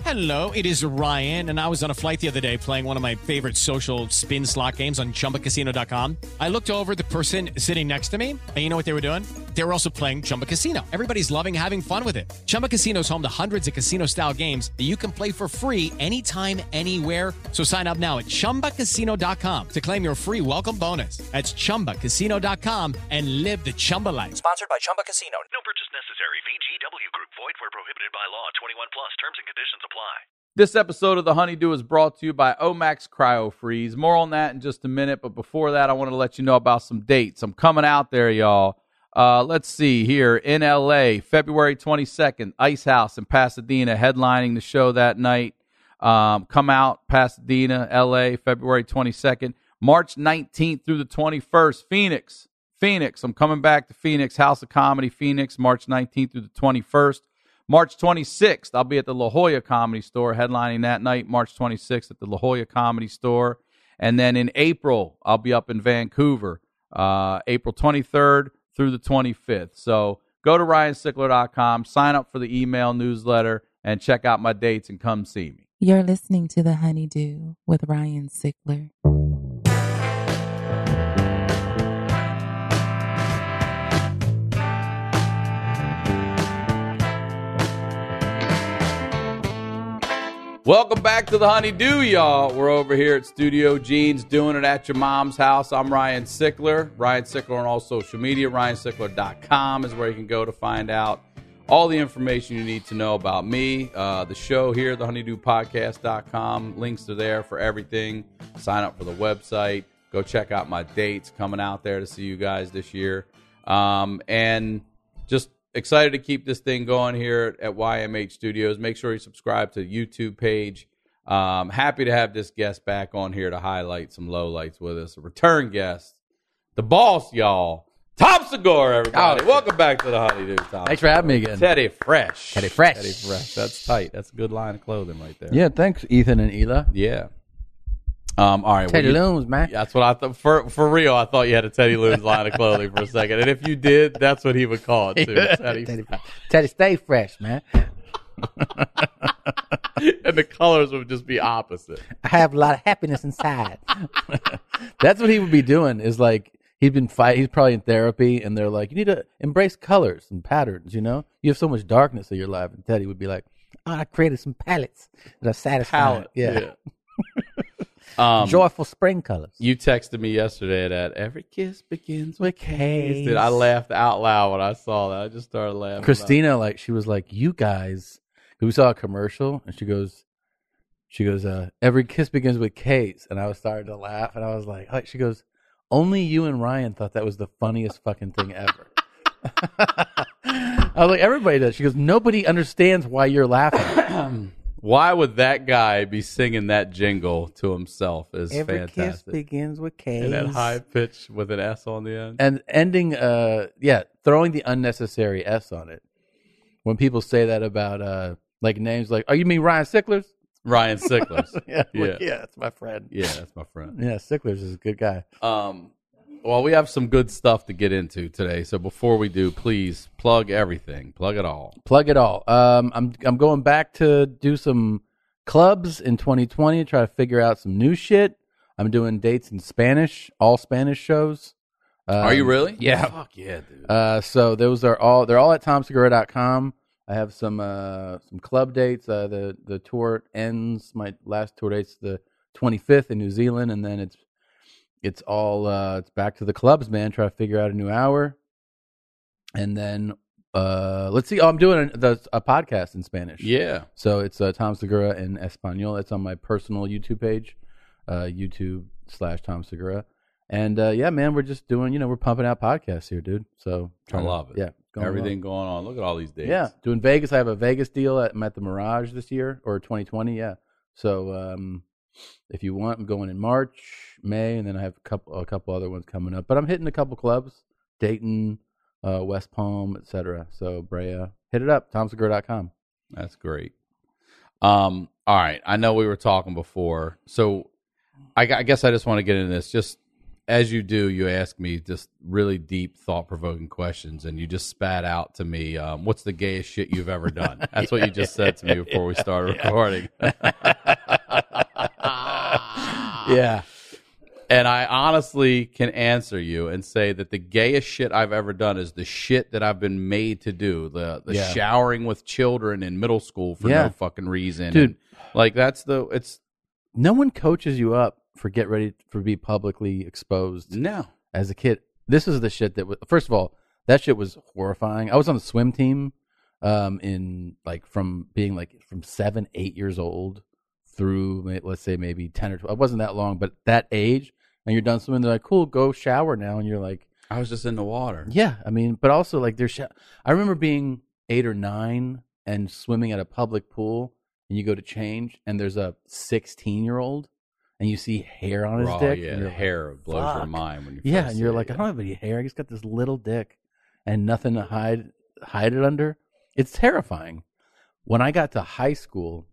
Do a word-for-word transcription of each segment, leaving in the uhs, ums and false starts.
Hello, it is Ryan, and I was on a flight the other day playing one of my favorite social spin slot games on Chumba Casino dot com. I looked over at the person sitting next to me, and you know what they were doing? They were also playing Chumba Casino. Everybody's loving having fun with it. Chumba Casino is home to hundreds of casino-style games that you can play for free anytime, anywhere. So sign up now at Chumba Casino dot com to claim your free welcome bonus. That's Chumba Casino dot com and live the Chumba life. Sponsored by Chumba Casino. No purchase necessary. V G W Group. Void where prohibited by law. twenty-one plus. Terms and conditions apply. This episode of The Honeydew is brought to you by Omax Cryo Freeze. More on that in just a minute, but before that, I want to let you know about some dates. I'm coming out there, y'all. Uh, let's see here. In L A, February twenty-second, Ice House in Pasadena, headlining the show that night. Um, come out, Pasadena, L A, February twenty-second. March nineteenth through the twenty-first, Phoenix. Phoenix, I'm coming back to Phoenix, House of Comedy, Phoenix, March nineteenth through the twenty-first. March twenty-sixth, I'll be at the La Jolla Comedy Store, headlining that night, March twenty-sixth at the La Jolla Comedy Store. And then in April, I'll be up in Vancouver, uh, April twenty-third through the twenty-fifth. So go to ryan sickler dot com, sign up for the email newsletter, and check out my dates and come see me. You're listening to The Honeydew with Ryan Sickler. Welcome back to The Honeydew, y'all. We're over here at Studio Gene's doing it at your mom's house. I'm Ryan Sickler. Ryan Sickler on all social media. ryan sickler dot com is where you can go to find out all the information you need to know about me. Uh, the show here, the honeydew podcast dot com. Links are there for everything. Sign up for the website. Go check out my dates coming out there to see you guys this year. Um, and just excited to keep this thing going here at Y M H Studios. Make sure you subscribe to the YouTube page. Um, happy to have this guest back on here to highlight some lowlights with us. A return guest, the boss, y'all. Tom Segura, everybody. Oh, Welcome back to the Honeydew, Tom. Thanks for having me again. Teddy Fresh. Teddy Fresh. Teddy Fresh. That's tight. That's a good line of clothing right there. Yeah, thanks, Ethan and Ela. Yeah. Um, all right. Teddy well, you, Loons, man. That's what I thought. For for real, I thought you had a Teddy Loons line of clothing for a second. And if you did, that's what he would call it, too. Teddy. Teddy, Teddy, stay fresh, man. And the colors would just be opposite. I have a lot of happiness inside. That's what he would be doing, is like, he'd been fight. He's probably in therapy, and they're like, you need to embrace colors and patterns, you know? You have so much darkness in your life. And Teddy would be like, oh, I created some palettes that are satisfying. Palette. Yeah. yeah. Um, Joyful spring colors. You texted me yesterday that every kiss begins with K's. Dude, I laughed out loud when I saw that. I just started laughing. Christina, like, she was like, you guys, we saw a commercial, and she goes, she goes, uh, every kiss begins with K's. And I was starting to laugh, and I was like, oh, she goes, only you and Ryan thought that was the funniest fucking thing ever. I was like, everybody does. She goes, nobody understands why you're laughing. Why would that guy be singing that jingle to himself is Every fantastic. kiss begins with K's. And that high pitch with an S on the end. And ending, uh, yeah, throwing the unnecessary S on it. When people say that about, uh, like, names like, oh, you mean Ryan Sicklers? Ryan Sicklers. yeah, yeah. Like, yeah, that's my friend. Yeah, that's my friend. Yeah, Sicklers is a good guy. Um, well, we have some good stuff to get into today. So before we do, please plug everything. Plug it all. Plug it all. Um, I'm I'm going back to do some clubs in twenty twenty. Try to figure out some new shit. I'm doing dates in Spanish, all Spanish shows. Um, Are you really? Yeah. Fuck yeah, dude. Uh, so those are all. They're all at tom segura dot com. I have some uh, some club dates. Uh, the the tour ends. My last tour date's the twenty-fifth in New Zealand, and then it's it's all uh, it's back to the clubs, man. Try to figure out a new hour, and then uh, let's see. Oh, I'm doing a, the, a podcast in Spanish. Yeah. So it's uh, Tom Segura in Espanol. It's on my personal YouTube page, uh, YouTube slash Tom Segura. And uh, yeah, man, we're just doing. You know, we're pumping out podcasts here, dude. So I love it. Yeah. Going Everything well. going on. Look at all these dates. Yeah, doing Vegas. I have a Vegas deal. At, I'm at the Mirage this year, or twenty twenty. Yeah. So um, if you want, I'm going in March, May, and then I have a couple a couple other ones coming up. But I'm hitting a couple clubs: Dayton, uh, West Palm, et cetera. So Brea, hit it up. tom segura dot com. That's great. Um. All right. I know we were talking before, so I, I guess I just want to get into this. Just as you do, you ask me just really deep, thought-provoking questions, and you just spat out to me, um, what's the gayest shit you've ever done? That's yeah, what you just said to me before we started yeah. recording. Yeah. And I honestly can answer you and say that the gayest shit I've ever done is the shit that I've been made to do. The the yeah. showering with children in middle school for yeah. no fucking reason. Dude. And, like, that's the, it's. No one coaches you up for get ready for be publicly exposed. No. As a kid. This is the shit that was, first of all, that shit was horrifying. I was on the swim team um, in, like, from being, like, from seven, eight years old through, let's say, maybe ten or twelve. It wasn't that long, but that age. And you're done swimming, they're like, cool, go shower now. And you're like, I was just in the water. Yeah, I mean, but also, like, there's, sh- I remember being eight or nine and swimming at a public pool, and you go to change, and there's a sixteen-year-old, and you see hair on his Raw, dick. Yeah, and the hair like, blows fuck. your mind when you Yeah, first and you're see like, it, I don't have any hair. I just got this little dick and nothing to hide hide it under. It's terrifying. When I got to high school,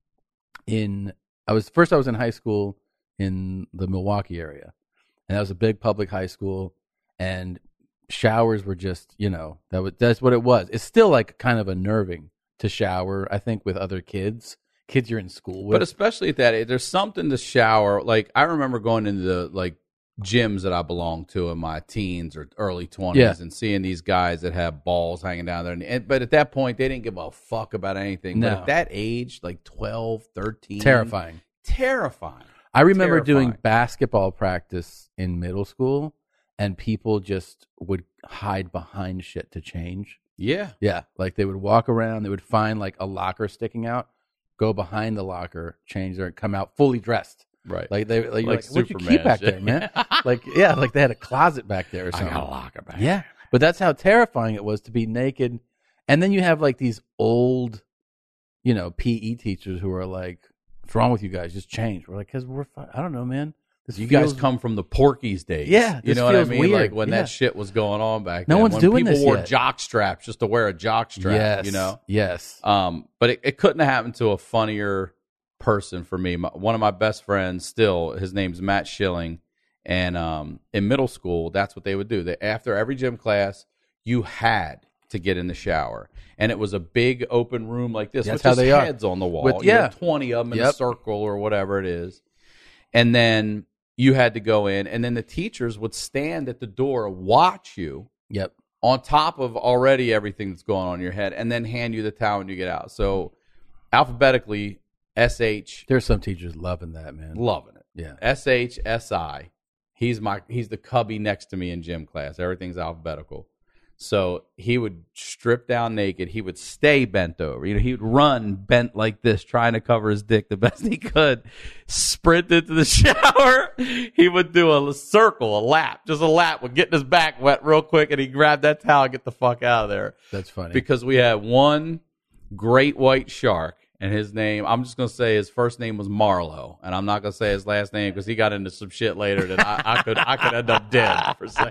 in I was first I was in high school in the Milwaukee area. And that was a big public high school, and showers were just, you know, that was that's what it was. It's still like kind of unnerving to shower, I think, with other kids, kids you're in school with. But especially at that age, there's something to shower. Like, I remember going into the, like, gyms that I belonged to in my teens or early twenties yeah. and seeing these guys that have balls hanging down there. And, but at that point, they didn't give a fuck about anything. No. But at that age, like twelve, thirteen. Terrifying. Terrifying. I remember Terrifying. doing basketball practice in middle school, and people just would hide behind shit to change. Yeah. Yeah. Like, they would walk around, they would find, like, a locker sticking out, go behind the locker, change there, and come out fully dressed. Right. Like, they, like, like like what'd you keep back there, man? Like, yeah, like they had a closet back there or something. I got a locker back Yeah. But that's how terrifying it was to be naked. And then you have, like, these old, you know, P E teachers who are like, what's wrong with you guys? Just change. We're like, because we're fine. I don't know, man. This you feels... guys come from the Porky's days. Yeah, you know what I mean? Weird. Like when yeah. that shit was going on back no then. one's when doing people this wore yet. jock straps just to wear a jock strap. Yes, you know? Yes. Um, but it, it couldn't have happened to a funnier person for me. My, one of my best friends still, his name's Matt Schilling. And um, in middle school, that's what they would do. They, after every gym class, you had to get in the shower. And it was a big open room like this That's with how just they heads are. on the wall. With, You yeah. had twenty of them in Yep. a circle or whatever it is. And then you had to go in, and then the teachers would stand at the door, watch you Yep. on top of already everything that's going on in your head, and then hand you the towel when you get out. So alphabetically, S H. There's some teachers loving that, man. Loving it. Yeah. S H S I. He's my he's the cubby next to me in gym class. Everything's alphabetical. So he would strip down naked. He would stay bent over. You know, he would run bent like this, trying to cover his dick the best he could. Sprint into the shower. He would do a circle, a lap, just a lap. Would get his back wet real quick, and he'd grab that towel and get the fuck out of there. That's funny. Because we had one great white shark, and his name, I'm just going to say his first name was Marlowe, and I'm not going to say his last name because he got into some shit later that I, I could I could end up dead for a second.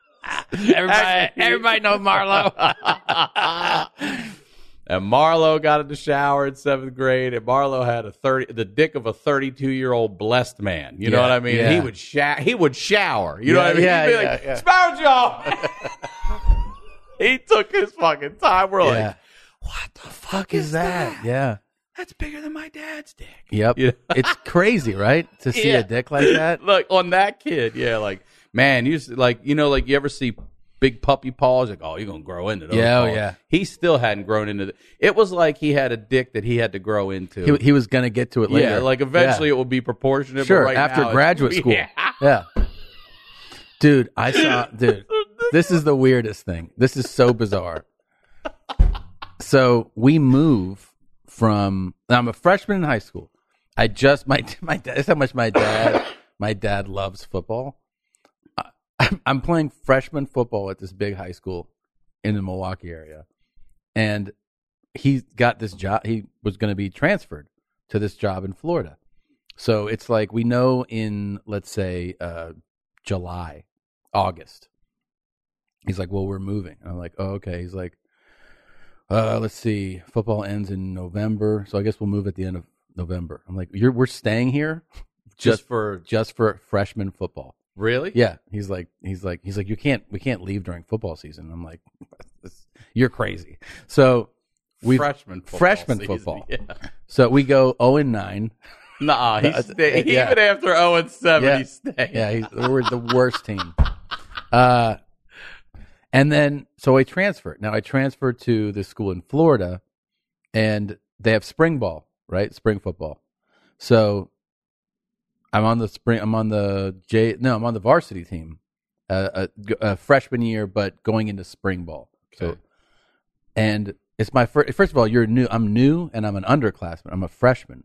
Everybody, everybody knows Marlo. And Marlo got in the shower in seventh grade, and Marlo had a thirty, the dick of a thirty-two-year-old blessed man. You know Yeah, what I mean? yeah. He would shower. He would shower. You know Yeah, what I mean? yeah, He'd be yeah, like, yeah. "Spout y'all." He took his fucking time. We're Yeah. like, "What the fuck, Fuck is that? Yeah. That's bigger than my dad's dick." Yep. You know? It's crazy, right? To see Yeah. a dick like that. Look, on that kid, yeah, like, man, you just, like, you know, like, you ever see big puppy paws? Like, oh, you're going to grow into those Yeah, oh, paws. yeah. He still hadn't grown into the, it was like he had a dick that he had to grow into. He, he was going to get to it later. Yeah, like, eventually Yeah. it will be proportionate. Sure, but right after now it's- graduate school. Yeah. Yeah. Dude, I saw, dude, this is the weirdest thing. This is so bizarre. So we move from, I'm a freshman in high school. I just, my, my dad, that's how much my dad, my dad loves football. I, I'm playing freshman football at this big high school in the Milwaukee area. And he got this job. He was going to be transferred to this job in Florida. So it's like we know in, let's say, uh, July, August. He's like, well, we're moving. And I'm like, oh, okay. He's like, uh, let's see. Football ends in November. So I guess we'll move at the end of November. I'm like, You're we're staying here Just for, just for freshman football. Really? Yeah, he's like, he's like, he's like, you can't, we can't leave during football season. I'm like, this, you're crazy. So we freshman football freshman season, football. Yeah. So we go zero and nine. Nah, he Uh, stayed. yeah. Even after zero and seven, Yeah. he stayed. Yeah, he's, we're the worst team. Uh, and then so I transferred. Now I transferred to this school in Florida, and they have spring ball, right? Spring football. So I'm on the spring. I'm on the J. No, I'm on the varsity team, uh, a, a freshman year, but going into spring ball. So, Okay. and it's my first. First of all, you're new. I'm new, and I'm an underclassman. I'm a freshman.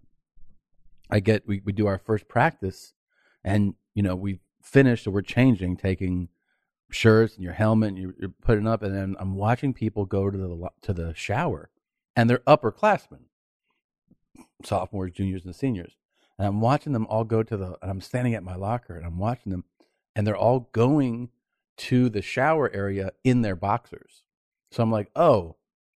I get we, we do our first practice, and you know we finish, so we're changing, taking shirts and your helmet, and you're, you're putting up, and then I'm watching people go to the lo- to the shower, and they're upperclassmen, sophomores, juniors, and seniors, and I'm watching them all go to the, and I'm standing at my locker, and I'm watching them, and they're all going to the shower area in their boxers. So I'm like, oh,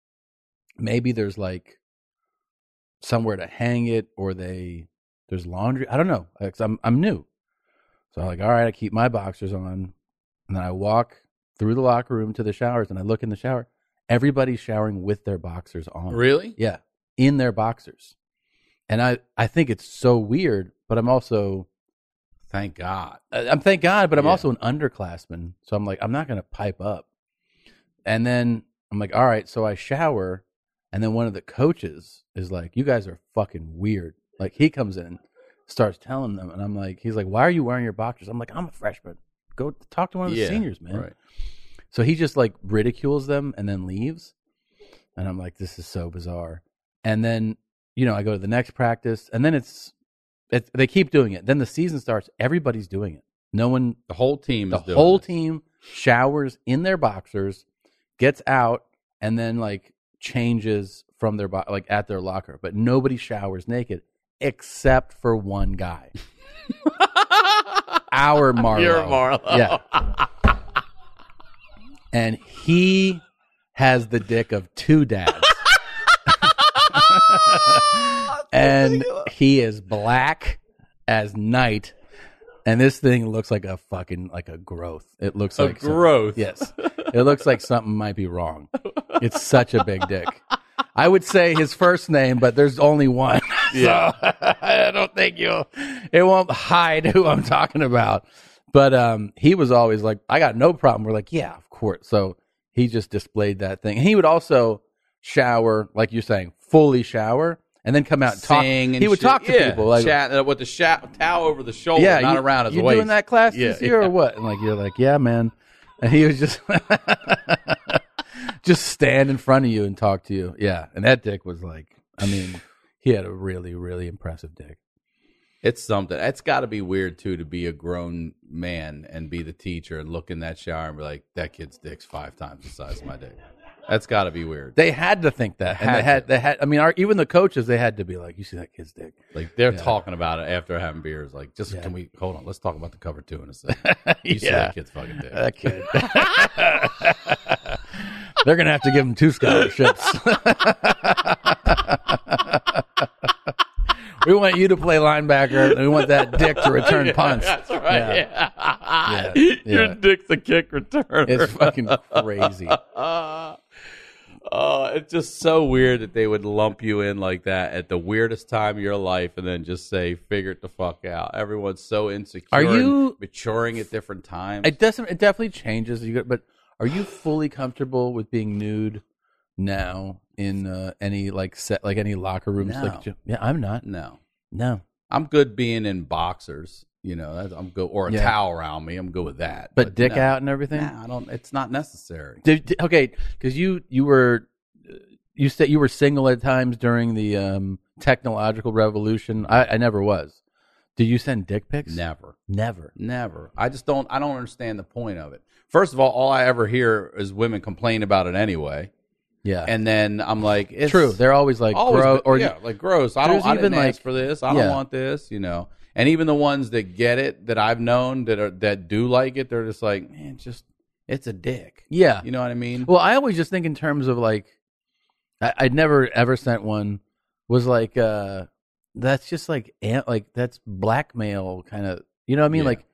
maybe there's like somewhere to hang it, or they there's laundry. I don't know. 'Cause I'm I'm new, so I'm like, all right, I keep my boxers on, and then I walk through the locker room to the showers, and I look in the shower. Everybody's showering with their boxers on. Really? Yeah, in their boxers, and I I think it's so weird, but I'm also Thank God. I- I'm thank God, but I'm Yeah. also an underclassman, so I'm like I'm not gonna pipe up. And then I'm like, all right, so I shower, and then one of the coaches is like, "You guys are fucking weird." Like he comes in, starts telling them, and I'm like, he's like, "Why are you wearing your boxers?" I'm like, "I'm a freshman. Go talk to one of the Yeah, seniors, man." right. So he just like ridicules them and then leaves, and I'm like, "This is so bizarre." And then you know I go to the next practice, and then it's it, they keep doing it. Then the season starts. Everybody's doing it. No one The whole team the is doing whole this. team showers in their boxers, gets out, and then like changes from their bo- like at their locker. But nobody showers naked except for one guy. Our Marlo. You're Marlo. Yeah. And he has the dick of two dads. And he is black as night. And this thing looks like a fucking like a growth. It looks A like some- growth. yes. It looks like something might be wrong. It's such a big dick. I would say his first name, but there's only one. Yeah. So I don't think you it won't hide who I'm talking about. But um he was always like, I got no problem. We're like, yeah, of course. So he just displayed that thing. And he would also shower, like you're saying, fully shower, and then come out and talk. Sing and He would shit. talk to Yeah. people like, Chat, uh, with the sha- towel over the shoulder, yeah, not you, around his you waist. doing that class Yeah, this year yeah. or what? And like you're like, yeah, man. And he was just just stand in front of you and talk to you. Yeah, and that dick was like, I mean, he had a really, really impressive dick. It's something. It's got to be weird too to be a grown man and be the teacher and look in that shower and be like, "That kid's dick's five times the size of my dick." That's got to be weird. They had to think that, and they Had had, to. they had. I mean, our, even the coaches, they had to be like, "You see that kid's dick?" Like they're Yeah. talking about it after having beers. Like, just Yeah. can we hold on? Let's talk about the cover two in a second. You see Yeah. that kid's fucking dick. That kid. They're gonna have to give him two scholarships. We want you to play linebacker, and we want that dick to return punts. That's right. Yeah. Yeah. Yeah. Your Yeah. dick's a kick returner. It's fucking crazy. Uh, oh, it's just so weird that they would lump you in like that at the weirdest time of your life and then just say, figure it the fuck out. Everyone's so insecure Are you- and maturing at different times. It doesn't. It definitely changes. You got, but are you fully comfortable with being nude now in uh, any like set, like any locker rooms? No. Like, yeah, I'm not. no. No, I'm good being in boxers, you know, that's, I'm good, or a Yeah. towel around me. I'm good with that. but, dick no. out and everything. Nah, I don't, it's not necessary. Did, did- okay, because you you were you said you were single at times during the um, technological revolution. I, I never was. Did you send dick pics? Never. Never. Never. I just don't. I don't understand the point of it. First of all, all I ever hear is women complain about it anyway, Yeah, and then I'm like, it's true. They're always like always gross, been- or yeah, like gross. I don't. there's I didn't even, ask like- for this. I yeah. don't want this. You know. And even the ones that get it, that I've known that are that do like it, they're just like, man, just it's a dick. yeah. You know what I mean? Well, I always just think in terms of like, I, I'd never ever sent one. Was like, uh that's just like, an- like that's blackmail kind of. You know what I mean? Yeah. Like,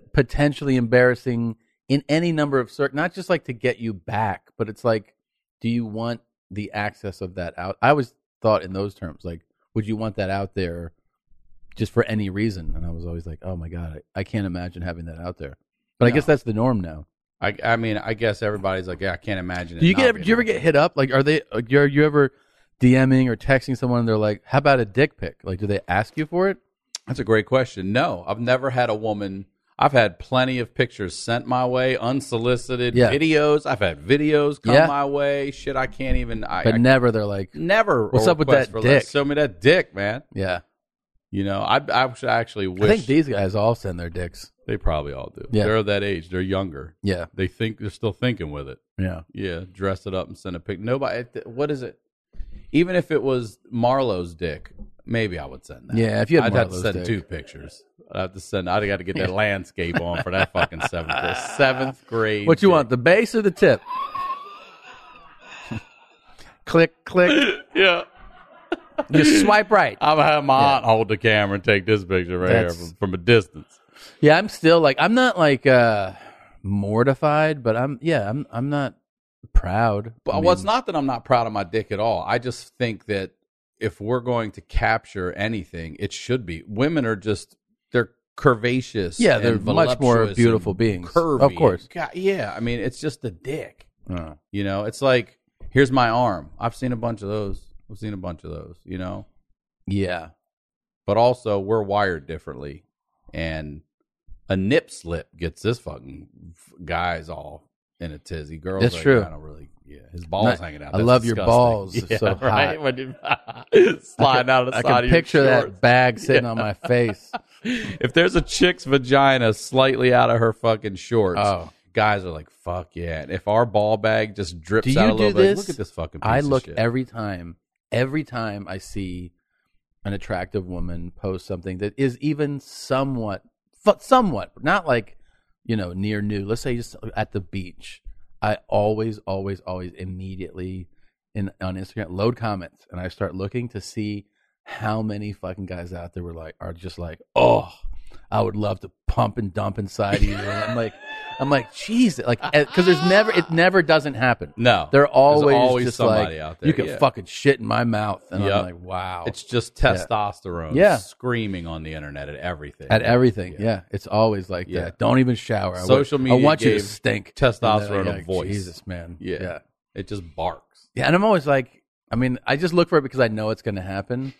potentially embarrassing in any number of circ, not just like to get you back, but it's like, do you want the access of that out? I always thought in those terms, like, would you want that out there just for any reason? And I was always like, oh my God, I, I can't imagine having that out there. But No. I guess that's the norm now. I, I mean, I guess everybody's like, yeah, I can't imagine it. Do you not get? being Do you ever out get there. hit up? Like, are they? Are you, are you ever DMing or texting someone and they're like, "How about a dick pic?" Like, do they ask you for it? That's a great question. No, I've never had a woman. I've had plenty of pictures sent my way, unsolicited Yeah. videos. I've had videos come Yeah. my way. Shit, I can't even. I, But I never. They're like, never. What's a up with request that for dick? Let's show me that dick, man. yeah. You know, I, I should actually wish I think these guys all send their dicks. they probably all do. Yeah. They're that age. They're younger. Yeah. They think they're still thinking with it. Yeah. Yeah, dress it up and send a pic. Nobody. What is it? Even if it was Marlowe's dick, maybe I would send that. Yeah, if you had I'd have to Marlowe's send dick. two pictures. I'd have to send. I got to get that landscape on for that fucking seventh grade. Seventh grade. What you dick. want? The base or the tip? click, click. Yeah. You swipe right. I'm gonna have my aunt hold the camera and take this picture right That's- here from, from a distance. Yeah, I'm still like, I'm not like uh mortified, but I'm yeah, I'm I'm not proud. But I well, it's mean, not that I'm not proud of my dick at all. I just think that if we're going to capture anything, it should be. Women are just they're curvaceous. Yeah, they're and much more voluptuous beautiful and beings. Curvy. Of course. God, yeah, I mean, it's just a dick. uh, You know, it's like here's my arm. I've seen a bunch of those. I've seen a bunch of those. You know, yeah. but also we're wired differently, and a nip slip gets this fucking f- guys all in a tizzy. Girls, That's are true. Kind of really, yeah. His balls Not- hanging out. I That's love your disgusting. balls. It's Yeah, so hot. right? When you sliding out of the I side can of your picture that shorts. bag sitting Yeah. on my face. If there's a chick's vagina slightly out of her fucking shorts, Oh. guys are like, "Fuck yeah!" And if our ball bag just drips Do you out a do little bit, this? look at this fucking. Piece I of look shit. every time, every time I see an attractive woman post something that is even somewhat, fu- somewhat, not like, you know, near new. Let's say just at the beach. I always, always, always immediately in on Instagram load comments, and I start looking to see how many fucking guys out there were like are just like, oh, I would love to pump and dump inside you. And I'm like, I'm like, Jesus, like, because there's never, it never doesn't happen. No, They're always, There's always just somebody like, out there. you can yeah. fucking shit in my mouth, and Yep. I'm like, wow, It's just testosterone, Yeah. screaming on the internet at everything. at everything. Yeah. it's always like Yeah. that. Don't even shower. I Social wa- media I want you to gave stink. testosterone And then, a like, voice. Jesus, man. Yeah. yeah, It just barks. yeah. And I'm always like, I mean, I just look for it because I know it's going to happen.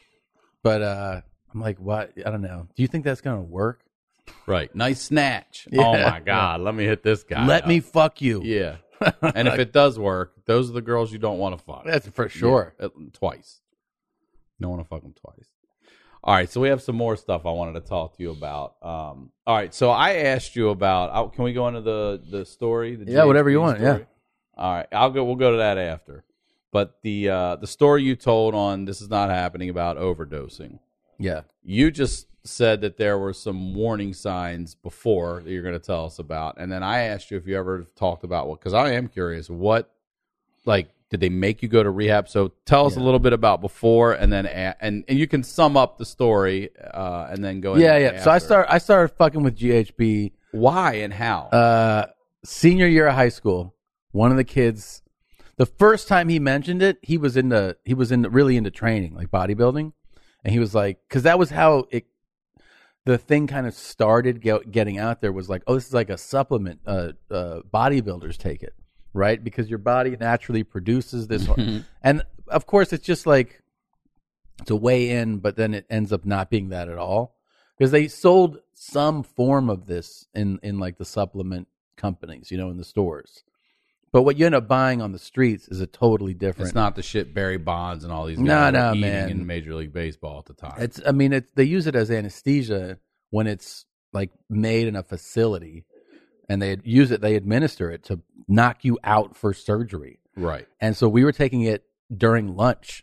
But uh I'm like, what? I don't know. Do you think that's going to work? Right. Nice snatch. Yeah. Oh my God. Let me hit this guy. Let up. me fuck you. Yeah. And if it does work, those are the girls you don't want to fuck. That's for sure. Yeah, at- twice. You don't want to fuck them twice. All right, so we have some more stuff I wanted to talk to you about. Um, all right, so I asked you about. Uh, can we go into the the story? The Yeah, whatever you G H P want, story? All right, I'll go. We'll go to that after. But the uh, the story you told on This Is Not Happening about overdosing. Yeah. You just said that there were some warning signs before that you're going to tell us about, and then I asked you if you ever talked about what, because I am curious. What, like, did they make you go to rehab? So tell us Yeah. a little bit about before, and then a- and and you can sum up the story, uh, and then go. Yeah, into yeah. So I after. start I started fucking with G H B Why and how? uh senior year of high school. One of the kids, the first time he mentioned it, he was into he was into really into training, like bodybuilding, and he was like, because that was how it the thing kind of started get, getting out there was like, oh, this is like a supplement. Uh, uh, bodybuilders take it, right? Because your body naturally produces this, hor- and of course, it's just like it's a way in, but then it ends up not being that at all because they sold some form of this in in like the supplement companies, you know, in the stores. But what you end up buying on the streets is a totally different. It's not the shit Barry Bonds and all these guys No, were no, eating man. in Major League Baseball at the time. It's. I mean, it's they use it as anesthesia when it's like made in a facility, and they use it. They administer it to knock you out for surgery. right. And so we were taking it during lunch.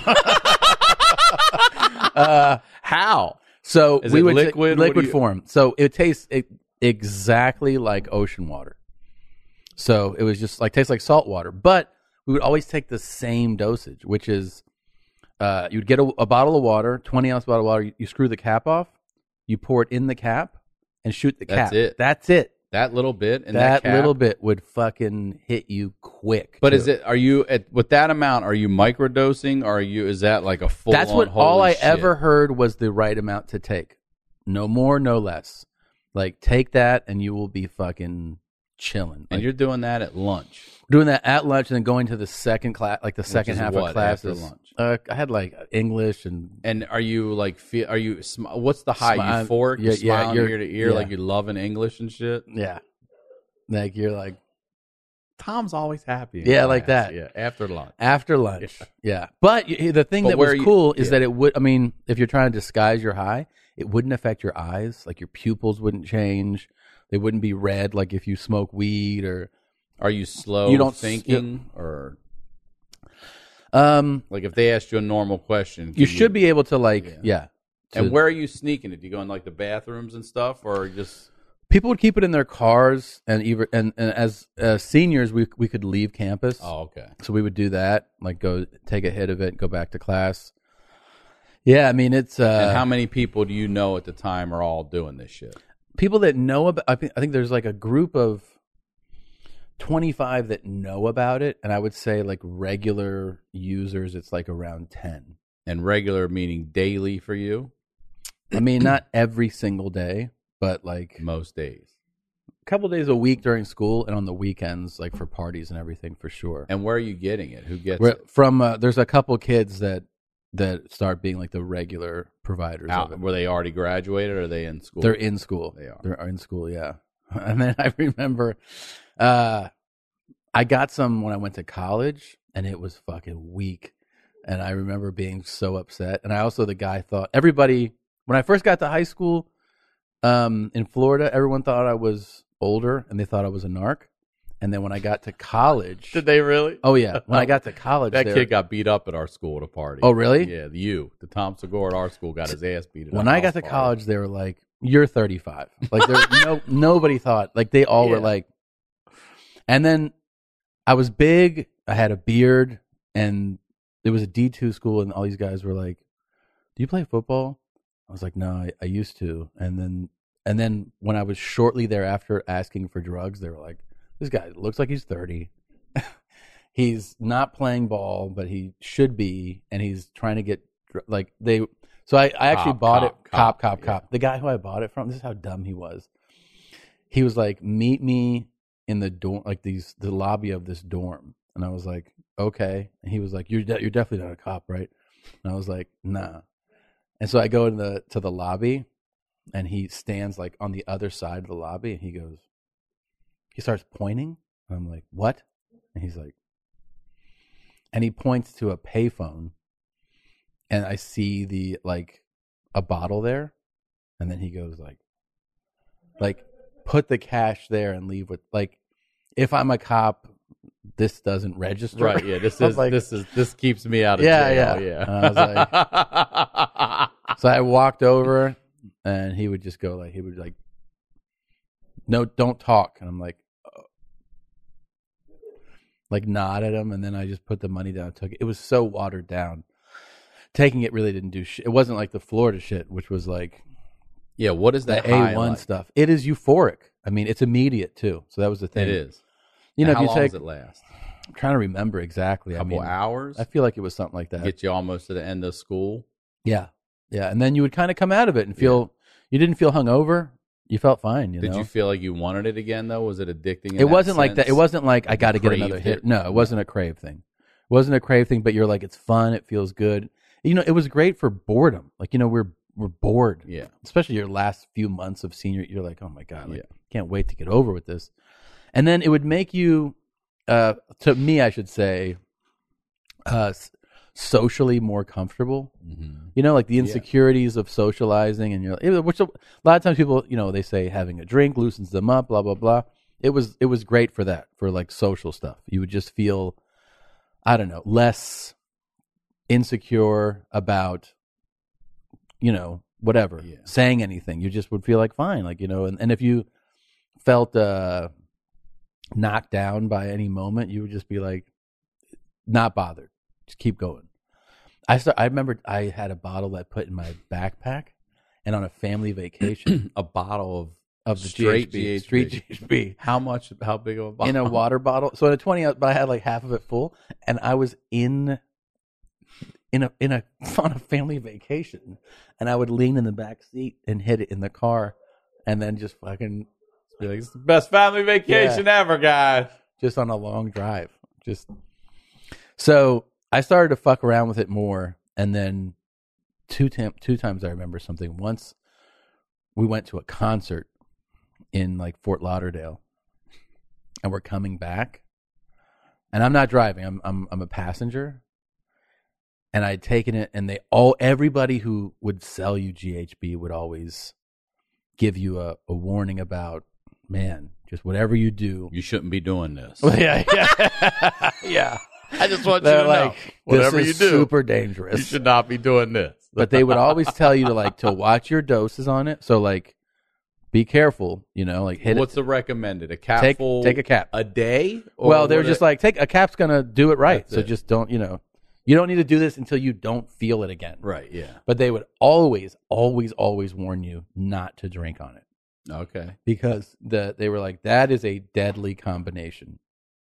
uh, How? so Is we it would ta- liquid? What liquid do you- form. So it tastes it, exactly like ocean water. So it was just like tastes like salt water, but we would always take the same dosage, which is uh, you'd get a, a bottle of water, twenty ounce bottle of water. You, you screw the cap off, you pour it in the cap, and shoot the That's cap. it. That's it. That little bit and that, that, cap? little bit would fucking hit you quick. But too. is it? Are you at with that amount? Are you microdosing? Or are you? Is that like a full? That's what holy all I shit? ever heard was the right amount to take. No more, no less. Like take that and you will be fucking chilling. And Like, you're doing that at lunch. doing that at lunch and then going to the second class, like the second is half what, of classes. after lunch? Uh, I had like English and And are you like? Feel, are you? Sm- what's the high? Smi- Euphoric? yeah, you yeah, smiling you're- ear to ear yeah. like you're loving English and shit. yeah, like you're like Tom's always happy. in Yeah, like class. that. Yeah, after lunch. after lunch. Yeah, but y- the thing But that where was you- cool is yeah. that it would. I mean, if you're trying to disguise your high, it wouldn't affect your eyes. Like your pupils wouldn't change. They wouldn't be red like if you smoke weed or. Are you slow? You don't s- thinking or Um, like if they asked you a normal question, you can should be able to like, Yeah. yeah. And to- where are you sneaking it? Do you go in like the bathrooms and stuff, or just? people would keep it in their cars, and even and, and as uh, seniors, we we could leave campus. Oh, okay. So we would do that, like go take a hit of it, go back to class. Yeah, I mean it's uh, And how many people do you know at the time are all doing this shit? people that know about. I think I think there's like a group of twenty-five that know about it, and I would say like regular users, it's like around ten. And regular meaning daily for you, I mean, not every single day, but like most days. a couple days a week during school, and on the weekends, like for parties and everything, for sure. And where are you getting it? Who gets We're- it? from uh, there's a couple kids that that start being like the regular providers of Out, it. were they already graduated or are they in school? They're in school. They are. They're in school, yeah. And then I remember uh, I got some when I went to college, and it was fucking weak. And I remember being so upset. And I also, the guy thought, everybody, when I first got to high school um, in Florida, everyone thought I was older, and they thought I was a narc. And then when I got to college. Did they really? Oh, yeah. When I got to college. That they kid were- got beat up at our school at a party. Oh, really? Yeah, you. The Tom Segura at our school got his ass beat. At When a I house got to party. college, they were like, "You're thirty-five." Like, there no nobody thought. Like, they all were Yeah. like. And then I was big. I had a beard, and it was a D two school, and all these guys were like, "Do you play football?" I was like, "No, I, I used to." And then, and then when I was shortly thereafter asking for drugs, they were like, "This guy looks like he's thirty. He's not playing ball, but he should be, and he's trying to get dr- like they." So I, I actually Cop, bought cop, it. Cop, cop, cop, yeah. cop. The guy who I bought it from. This is how dumb he was. He was like, "Meet me in the dorm, like these the lobby of this dorm," and I was like, "Okay." And he was like, "You're de- you're definitely not a cop, right?" And I was like, "Nah." And so I go in the to the lobby, and he stands like on the other side of the lobby, and he goes, he starts pointing, and I'm like, "What?" And he's like, and he points to a payphone, and I see the like a bottle there, and then he goes like, like put the cash there and leave with like, if I'm a cop, this doesn't register. Right, yeah. This I was is like- this is this keeps me out of Yeah, jail. yeah. Yeah. And I was like, so I walked over, and he would just go like, he would like, no, don't talk, and I'm like, oh. Like nod at him, and then I just put the money down and took it. It was so watered down. Taking it really didn't do shit. It wasn't like the Florida shit, which was like yeah, what is the that A high one like? stuff. It is euphoric. I mean, it's immediate too. So that was the thing. It is. You know, And if you how long take, does it last? I'm trying to remember exactly. A I couple mean, hours? I feel like it was something like that. Get you almost to the end of school. Yeah, yeah, and then you would kind of come out of it and feel you didn't feel hungover. You felt fine. You Did know? you feel like you wanted it again though? Was it addicting? in It wasn't that like that. It sense? wasn't like I Like got to you get another craved hit. it? No, it wasn't a crave thing. It wasn't a crave thing. But you're like, it's fun. It feels good. You know, it was great for boredom. Like, you know, we're we're bored. Yeah. Especially your last few months of senior. You're like, oh my god, like, Yeah. can't wait to get over with this. And then it would make you, uh, to me, I should say, uh, s- socially more comfortable. Mhm. You know, like the insecurities of socializing, and you're like, which a lot of times people, you know, they say having a drink loosens them up, blah blah blah. It was it was great for that, for like social stuff. You would just feel, I don't know, less insecure about, you know, whatever, Yeah. saying anything. You just would feel like fine, like, you know, and, and if you felt uh, knocked down by any moment, you would just be like, not bothered, just keep going. I start, I remember I had a bottle that I put in my backpack, and on a family vacation, A bottle of of the Straight G H B, G H B. street G H B. How much? How big of a bottle? In a water bottle. So in a twenty, but I had like half of it full, and I was in in a in a on a family vacation, and I would lean in the back seat and hit it in the car, and then just fucking Be like, it's the best family vacation ever, guys. just on a long drive. Just so I started to fuck around with it more, and then two tam- two times I remember something. Once we went to a concert in like Fort Lauderdale, and we're coming back, and I'm not driving. I'm I'm I'm a passenger, and I'd taken it, and they all everybody who would sell you G H B would always give you a, a warning about, man, just whatever you do. You shouldn't be doing this. Well, yeah, yeah, yeah. I just want They're you to know, like, whatever this you is do, super dangerous. you should not be doing this. But they would always tell you to like to watch your doses on it. So like, be careful. You know, like hit What's it. the recommended? A cap Take full take a cap. a day? Or Well, they're what just a- like take a cap's gonna do it right. That's So it. just don't. You know, you don't need to do this until you don't feel it again. right, yeah. But they would always, always, always warn you not to drink on it Okay. because the they were like that is a deadly combination.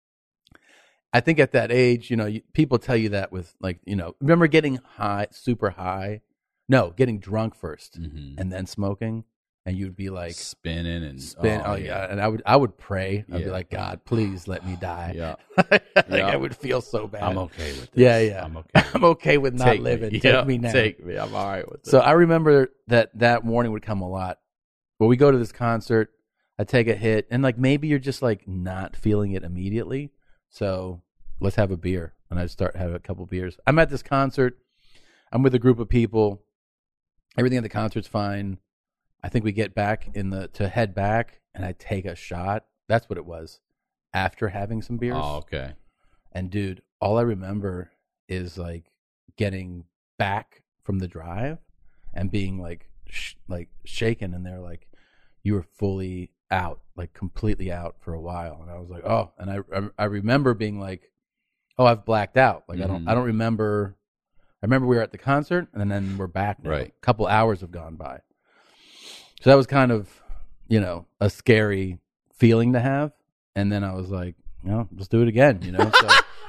I think at that age, you know, you, people tell you that with like, you know, remember getting high, super high? No, getting drunk first Mhm. and then smoking, and you'd be like Spinning and spin. Oh, yeah, and I would I would pray. I'd be Yeah. like, God, please let me die. Yeah. like Yeah. I would feel so bad. I'm okay with this. Yeah, yeah. I'm okay. I'm okay with not Take living. Me. Take Yeah, me now. Take me. I'm all right with this. So I remember that that warning would come a lot. But we go to this concert, I take a hit, and like maybe you're just like not feeling it immediately. So let's have a beer. And I start having a couple beers. I'm at this concert. I'm with a group of people. Everything at the concert's fine. I think we get back in the to head back, and I take a shot. That's what it was. After having some beers. Oh, okay. And dude, all I remember is like getting back from the drive and being like sh- like shaken, and they're like, you were fully out, like completely out for a while. And I was like, oh, and I I, I remember being like, oh, I've blacked out. Like I don't Mhm. I don't remember. I remember we were at the concert, and then we're back now. Right. A couple hours have gone by. So that was kind of, you know, a scary feeling to have. And then I was like, you know, let's do it again, you know?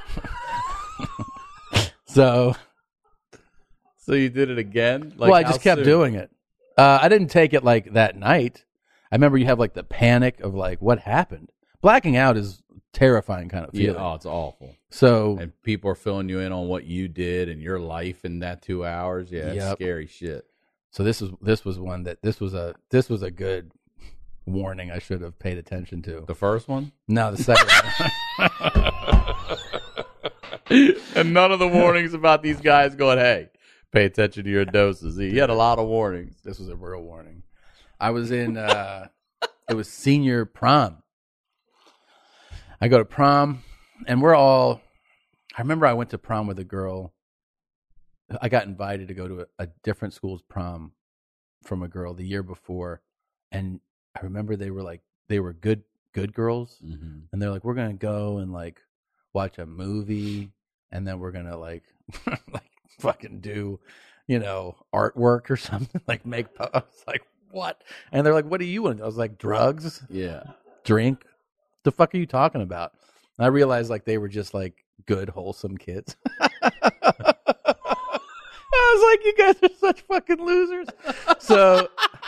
So, so So you did it again? Like, well, I how just kept soon? doing it. Uh, I didn't take it like that night. I remember you have like the panic of like, what happened? Blacking out is terrifying kind of Yeah. feeling. Oh, it's awful. So And people are filling you in on what you did and your life in that two hours. Yeah, it's Yep. scary shit. So this was this was one that this was a this was a good warning I should have paid attention to. The first one? No, the second one. And none of the warnings about these guys going, hey, pay attention to your doses. He had a lot of warnings. This was a real warning. I was in uh it was senior prom. I go to prom, and we're all I remember I went to prom with a girl. I got invited to go to a, a different school's prom from a girl the year before, and I remember they were like they were good good girls, Mm-hmm. and they're like, we're gonna go and like watch a movie, and then we're gonna like like fucking do, you know, artwork or something, like make po-. I was like, what? And they're like, what do you want? I was like, drugs, Yeah. drink. The fuck are you talking about? And I realized like they were just like good, wholesome kids. I was like, you guys are such fucking losers. So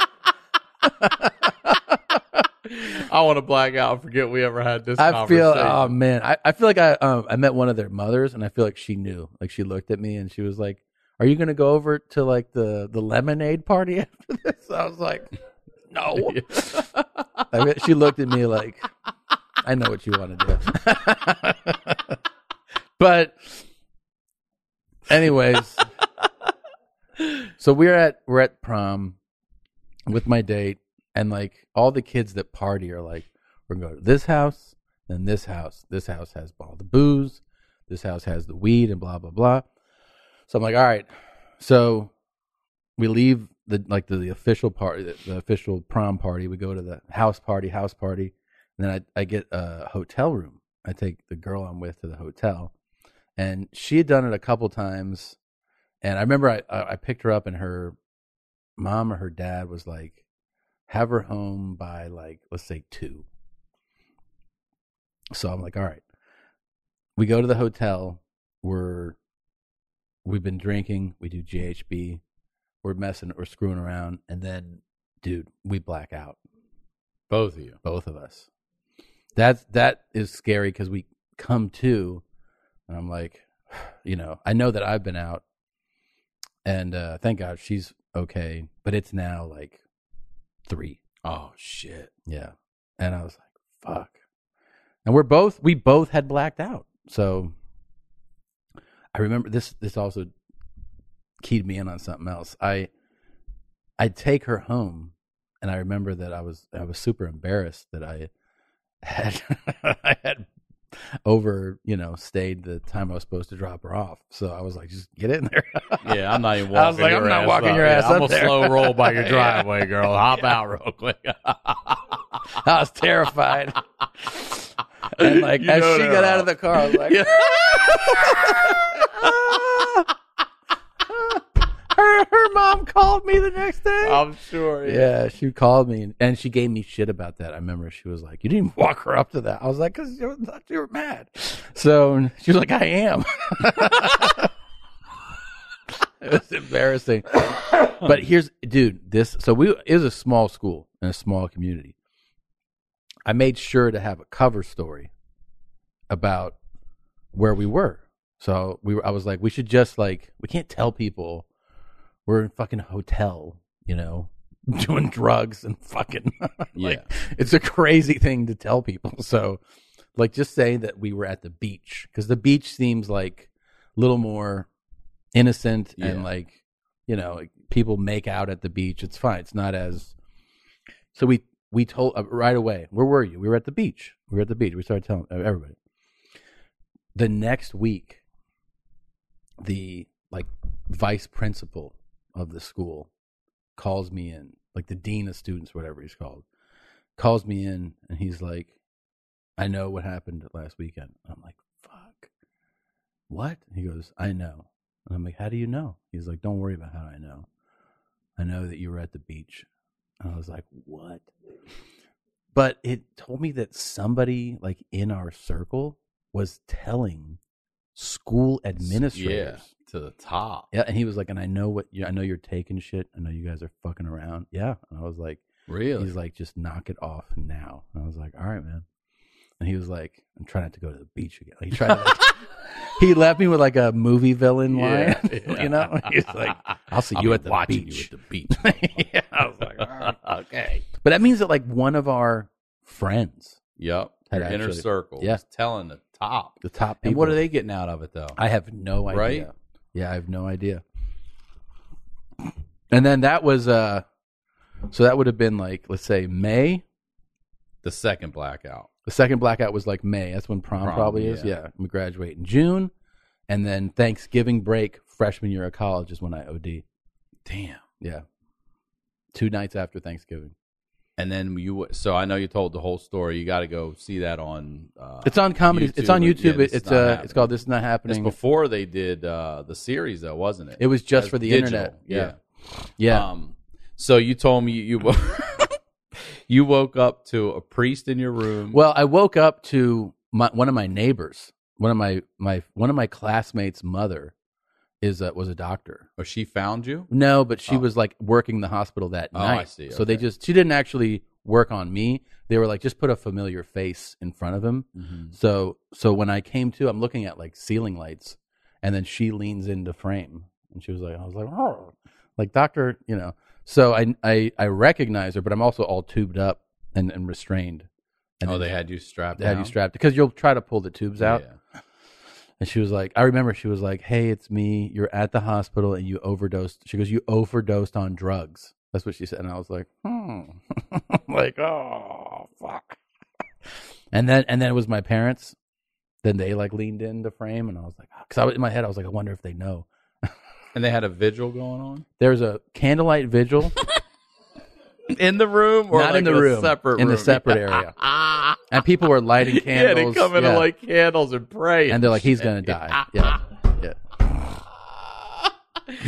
I want to black out and forget we ever had this I feel, conversation. oh man, I, I feel like I um I met one of their mothers, and I feel like she knew. Like she looked at me and she was like, "Are you gonna go over to like the the lemonade party after this?" I was like, "No." I mean, she looked at me like, "I know what you want to do." But anyways, so we're at we're at prom with my date, and like all the kids that party are like, we're going to go to this house, then this house. This house has all the booze. This house has the weed and blah blah blah. So I'm like, all right. So we leave the like the, the official party, the, the official prom party. We go to the house party, house party, and then I I get a hotel room. I take the girl I'm with to the hotel, and she had done it a couple times. And I remember I I I picked her up, and her mom or her dad was like have her home by like, let's say two. So I'm like, all right. We go to the hotel. We're, we've been drinking. We do G H B. We're messing, we're screwing around. And then, dude, we black out. Both of you. Both of us. That's, that is scary because we come to, and I'm like, you know, I know that I've been out. And uh, thank God she's okay. But it's now like three. Oh, shit. Yeah. And I was like, fuck. And we're both, we both had blacked out. So I remember this, this also keyed me in on something else. I, I'd take her home and I remember that I was, I was super embarrassed that I had, I had over, you know, stayed the time I was supposed to drop her off. So I was like, just get in there. Yeah, I'm not even walking I was like, your I'm not ass walking up. your ass yeah, I'm up gonna there. slow roll by your driveway, girl. Hop out real quick. I was terrified. And like, You as know she they're got out off. of the car, I was like, her, her mom called me the next day. I'm sure. Yeah, she called me and, and she gave me shit about that. I remember she was like, you didn't even walk her up to that. I was like, because you, you were mad. So she was like, I am. It was embarrassing. But here's, dude, this, so we, it was a small school in a small community. I made sure to have a cover story about where we were. So we were, I was like, we should just like, we can't tell people we're in a fucking hotel, you know, doing drugs and fucking, like, Yeah. it's a crazy thing to tell people. So like, just say that we were at the beach, because the beach seems like a little more innocent and Yeah. like, you know, like, people make out at the beach. It's fine. It's not as, so we, we told uh, right away, where were you? We were at the beach. We were at the beach. We started telling everybody. The next week, the like vice principal of the school calls me in, like the dean of students, whatever he's called, calls me in and he's like, I know what happened last weekend. I'm like, fuck. What? He goes, I know. And I'm like, how do you know? He's like, don't worry about how I know. I know that you were at the beach. And I was like, what? But it told me that somebody like in our circle was telling school administrators. Yeah, to the top. Yeah, and he was like, and I know what you, I know you're taking shit. I know you guys are fucking around. Yeah, and I was like, Really? he's like, just knock it off now. And I was like, all right, man. And he was like, I'm trying not to go to the beach again. Like, he tried to, like, he left me with like a movie villain line, Yeah. you know. He's like, I'll see I'll you be at the watching beach. you at the beach. Yeah, I was like, all right. Okay. But that means that like one of our friends, Yep. Had Your inner actually- circle. yeah. is telling the top. the top people, And what are they getting out of it, though? I have no idea. Right? Yeah, I have no idea. And then that was uh so that would have been like, let's say May. The second blackout. The second blackout was like May. That's when prom, Prom, probably is. yeah. Yeah. We graduate in June. And then Thanksgiving break, freshman year of college is when I O D. Damn. Yeah. Two nights after Thanksgiving. And then you, so I know you told the whole story. You got to go see that on. Uh, It's on comedy. It's on YouTube. YouTube. Yeah, This Is it's Not uh Happening. it's called This Is Not It's Happening. before they did uh, the series, though, wasn't it? It was just As for the digital. internet. Yeah. Yeah. Um, so you told me you wo- you woke up to a priest in your room. Well, I woke up to my, one of my neighbors, one of my, my one of my classmates' mother is a, was a doctor. or she found you. No, but she Oh. was like working the hospital that Oh, night. I see. So they Okay. just she didn't actually work on me. They were like, just put a familiar face in front of him. Mm-hmm. So so when I came to, I'm looking at like ceiling lights, and then she leans into frame, and she was like, I was like, oh, like doctor, you know. So I I I recognize her, but I'm also all tubed up and, and restrained. And Oh, then they had you strapped. they had you down? strapped because you'll try to pull the tubes out. Yeah. And she was like, I remember she was like, hey, it's me. You're at the hospital and you overdosed. She goes, you overdosed on drugs. That's what she said. And I was like, hmm. Like, oh, fuck. And then, and then it was my parents. Then they like leaned in the frame. And I was like, because I was in my head, I was like, I wonder if they know. And they had a vigil going on There's a candlelight vigil. in the room, or Not like in the a room, separate in the room? separate area. And people were lighting Yeah, candles. they come in Yeah. and light candles and pray, And they're like, he's going to die. Yeah. Yeah. Yeah.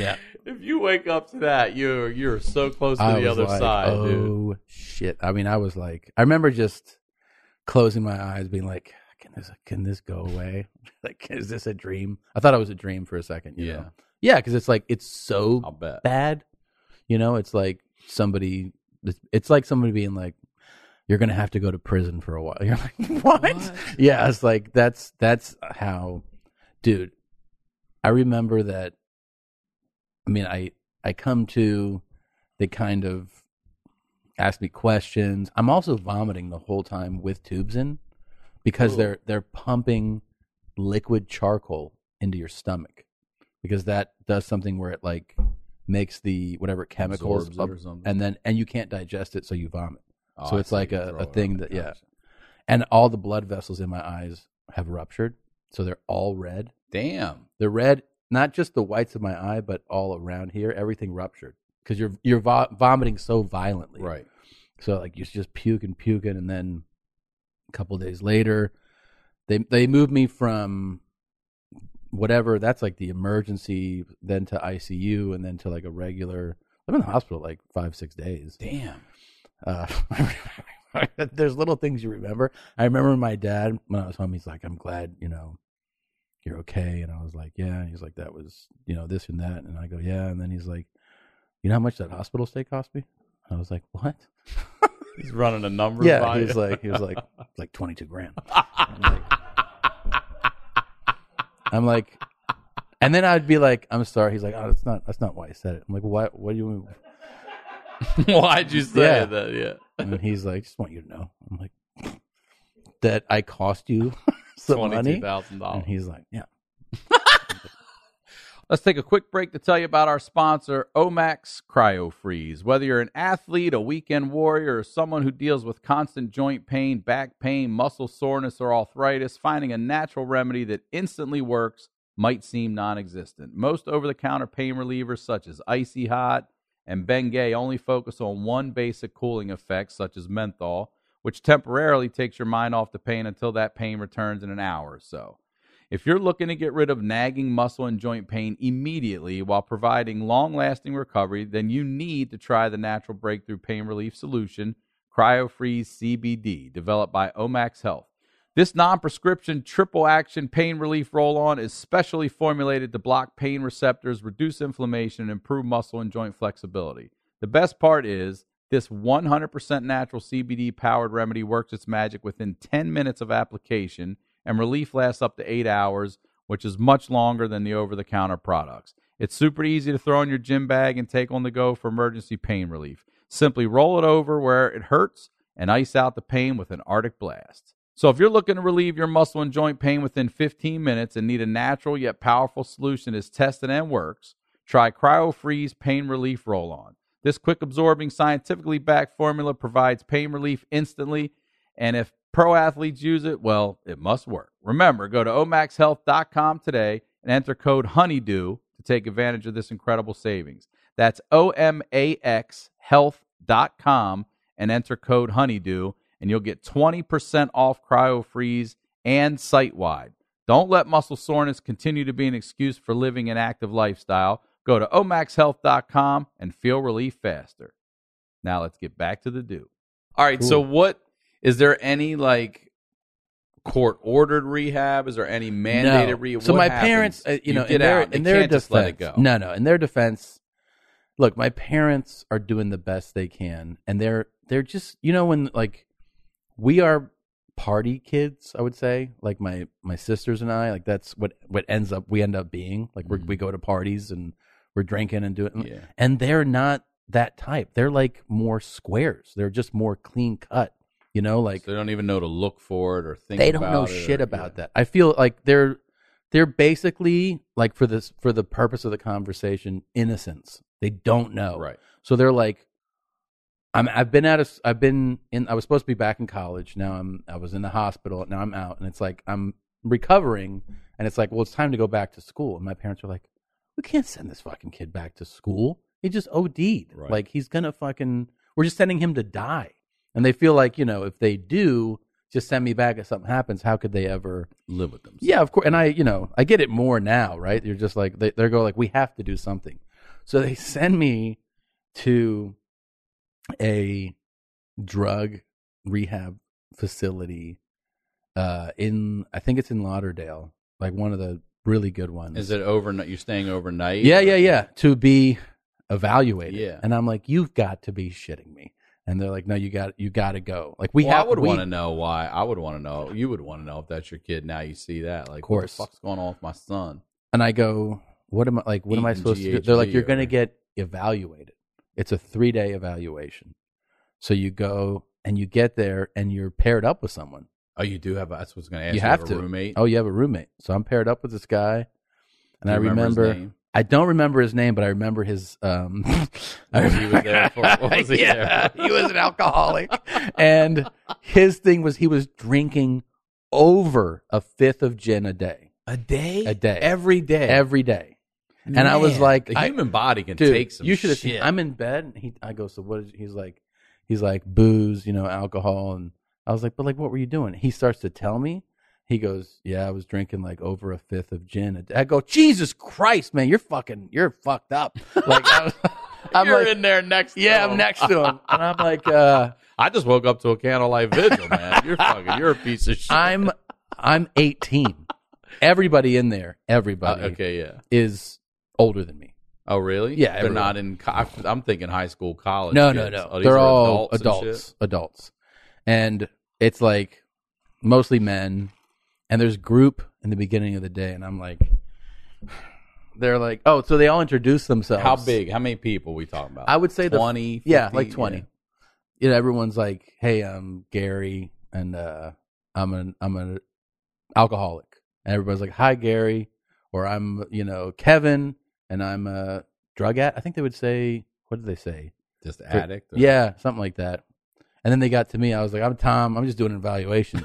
If you wake up to that, you're you're so close to I the was other like, side, oh, dude. shit. I mean, I was like, I remember just closing my eyes, being like, can this can this go away? Like, is this a dream? I thought it was a dream for a second. You Yeah. know? Yeah, because it's like, it's so I'll bet. bad. You know, it's like somebody, it's like somebody being like, you're going to have to go to prison for a while. You're like, what? what? Yeah, it's like, that's, that's how, dude, I remember that. I mean, I, I come to, they kind of ask me questions. I'm also vomiting the whole time with tubes in because Ooh. they're they're pumping liquid charcoal into your stomach because that does something where it like makes the whatever chemicals Absorbs it or something. and then and you can't digest it, so you vomit. Oh, so I it's see. like You a, throw a it thing around that the yeah, couch. and all the blood vessels in my eyes have ruptured, so they're all red. Damn. They're red. Not just the whites of my eye, but all around here, everything ruptured because you're you're vo- vomiting so violently. Right. So like you're just puking, puking, and then a couple of days later, they they moved me from whatever. That's like the emergency, then to I C U, and then to like a regular. I'm in the hospital like five, six days. Damn. Uh, there's little things you remember. I remember my dad when I was home. He's like, "I'm glad, you know, you're okay." And I was like, "Yeah." And he's like, "That was, you know, this and that." And I go, "Yeah." And then he's like, "You know how much that hospital stay cost me?" I was like, "What?" He's running a number. Yeah, by he was you. like, he was like, like twenty-two grand. I'm like, I'm like, and then I'd be like, "I'm sorry." He's like, "Oh, that's not, that's not why I said it." I'm like, "What? What do you mean?" Why'd you say Yeah. that? Yeah. And he's like, "Just want you to know." I'm like, "That I cost you some money?" twenty-two thousand And dollars. he's like, "Yeah." Let's take a quick break to tell you about our sponsor, Omax Cryo Freeze. Whether you're an athlete, a weekend warrior, or someone who deals with constant joint pain, back pain, muscle soreness, or arthritis, finding a natural remedy that instantly works might seem non-existent. Most over-the-counter pain relievers such as Icy Hot and Bengay only focus on one basic cooling effect, such as menthol, which temporarily takes your mind off the pain until that pain returns in an hour or so. If you're looking to get rid of nagging muscle and joint pain immediately while providing long-lasting recovery, then you need to try the natural breakthrough pain relief solution, CryoFreeze C B D, developed by Omax Health. This non-prescription triple-action pain relief roll-on is specially formulated to block pain receptors, reduce inflammation, and improve muscle and joint flexibility. The best part is this one hundred percent natural C B D-powered remedy works its magic within ten minutes of application, and relief lasts up to eight hours, which is much longer than the over-the-counter products. It's super easy to throw in your gym bag and take on the go for emergency pain relief. Simply roll it over where it hurts and ice out the pain with an Arctic Blast. So if you're looking to relieve your muscle and joint pain within fifteen minutes and need a natural yet powerful solution that's tested and works, try CryoFreeze Pain Relief Roll-On. This quick-absorbing, scientifically backed formula provides pain relief instantly, and if pro athletes use it, well, it must work. Remember, go to omax health dot com today and enter code HONEYDEW to take advantage of this incredible savings. That's O M A X health dot com and enter code HONEYDEW, and you'll get twenty percent off CryoFreeze and site-wide. Don't let muscle soreness continue to be an excuse for living an active lifestyle. Go to omax health dot com and feel relief faster. Now let's get back to the do. All right, Cool. so what... Is there any, like, court-ordered rehab? Is there any mandated No. rehab? So What my happens? parents, uh, you, know, get in their, out. They in their can't defense, just let it go. no, no, in their defense, look, my parents are doing the best they can, and they're they're just, you know, when like we are party kids, I would say, like my my sisters and I, like that's what what ends up we end up being, like we Mhm. we go to parties and we're drinking and doing, Yeah. and they're not that type. They're like more squares. They're just more clean cut. You know, like So they don't even know to look for it or think they about don't know it shit or- about yeah. that. I feel like they're they're basically like for this for the purpose of the conversation, innocents. They don't know, Right. So they're like, I'm. I've been at a. I've been in. I was supposed to be back in college. Now I'm. I was in the hospital. Now I'm out, and it's like I'm recovering, and it's like, well, it's time to go back to school. And my parents are like, we can't send this fucking kid back to school. He just O D'd. Right. Like he's gonna fucking. We're just sending him to die. And they feel like, you know, if they do just send me back if something happens, how could they ever Live with them. Yeah, of course. And I, you know, I get it more now, right? You're just like they they go like we have to do something. So they send me to a drug rehab facility uh, in, I think it's in Lauderdale, like one of the really good ones. Is it overnight? You're staying overnight? Yeah, or? yeah, yeah. To be evaluated. Yeah. And I'm like, you've got to be shitting me. And they're like, no, you got you got to go. Like we well, have. I would we, want to know why. I would want to know. You would want to know if that's your kid. Now you see that. Like, of course. What the fuck's going on with my son? And I go, what am I like? What am I Eating supposed to do? G H B They're like, you're or- going to get evaluated. It's a three day evaluation. So you go and you get there and you're paired up with someone. Oh, you do have. That's what's going to ask. You You have have to. a roommate. Oh, you have a roommate. So I'm paired up with this guy, and Do I you remember remember. his name? I don't remember his name, but I remember his. Um, What he was there for? What was he yeah, there? he was an alcoholic, and his thing was he was drinking over a fifth of gin a day, A day. A day. Every day. every day. And I was Man, like, the I- human body can Dude, take some. you should have shit. seen. I'm in bed. And he, I go, so what is? He's like, he's like booze, you know, alcohol, and I was like, but like, what were you doing? He starts to tell me. He goes, yeah, I was drinking like over a fifth of gin. a day. I go, Jesus Christ, man, you're fucking, you're fucked up. Like, I was, I'm You're like, in there next. To yeah, him. I'm next to him, and I'm like, uh, I just woke up to a candlelight vigil, man. You're fucking. You're a piece of shit. I'm, I'm eighteen. Everybody in there, Uh, everybody okay. Yeah. is older than me. Oh, really? Yeah, They're everyone. not in. Co- I'm thinking high school, college. No, kids. no, no. Oh, these They're are all adults. and adults. shit? Adults. And it's like mostly men. And there's group in the beginning of the day. And I'm like, they're like, oh, so they all introduce themselves. How big? How many people we talking about? I would say the- twenty. Yeah, fifty? like twenty. Yeah. You know, everyone's like, hey, I'm Gary. And uh, I'm an I'm an alcoholic. And everybody's like, hi, Gary. Or I'm, you know, Kevin. And I'm a drug addict. I think they would say, what did they say? Just For- addict. or- Yeah, something like that. And then they got to me. I was like, I'm Tom. I'm just doing an evaluation.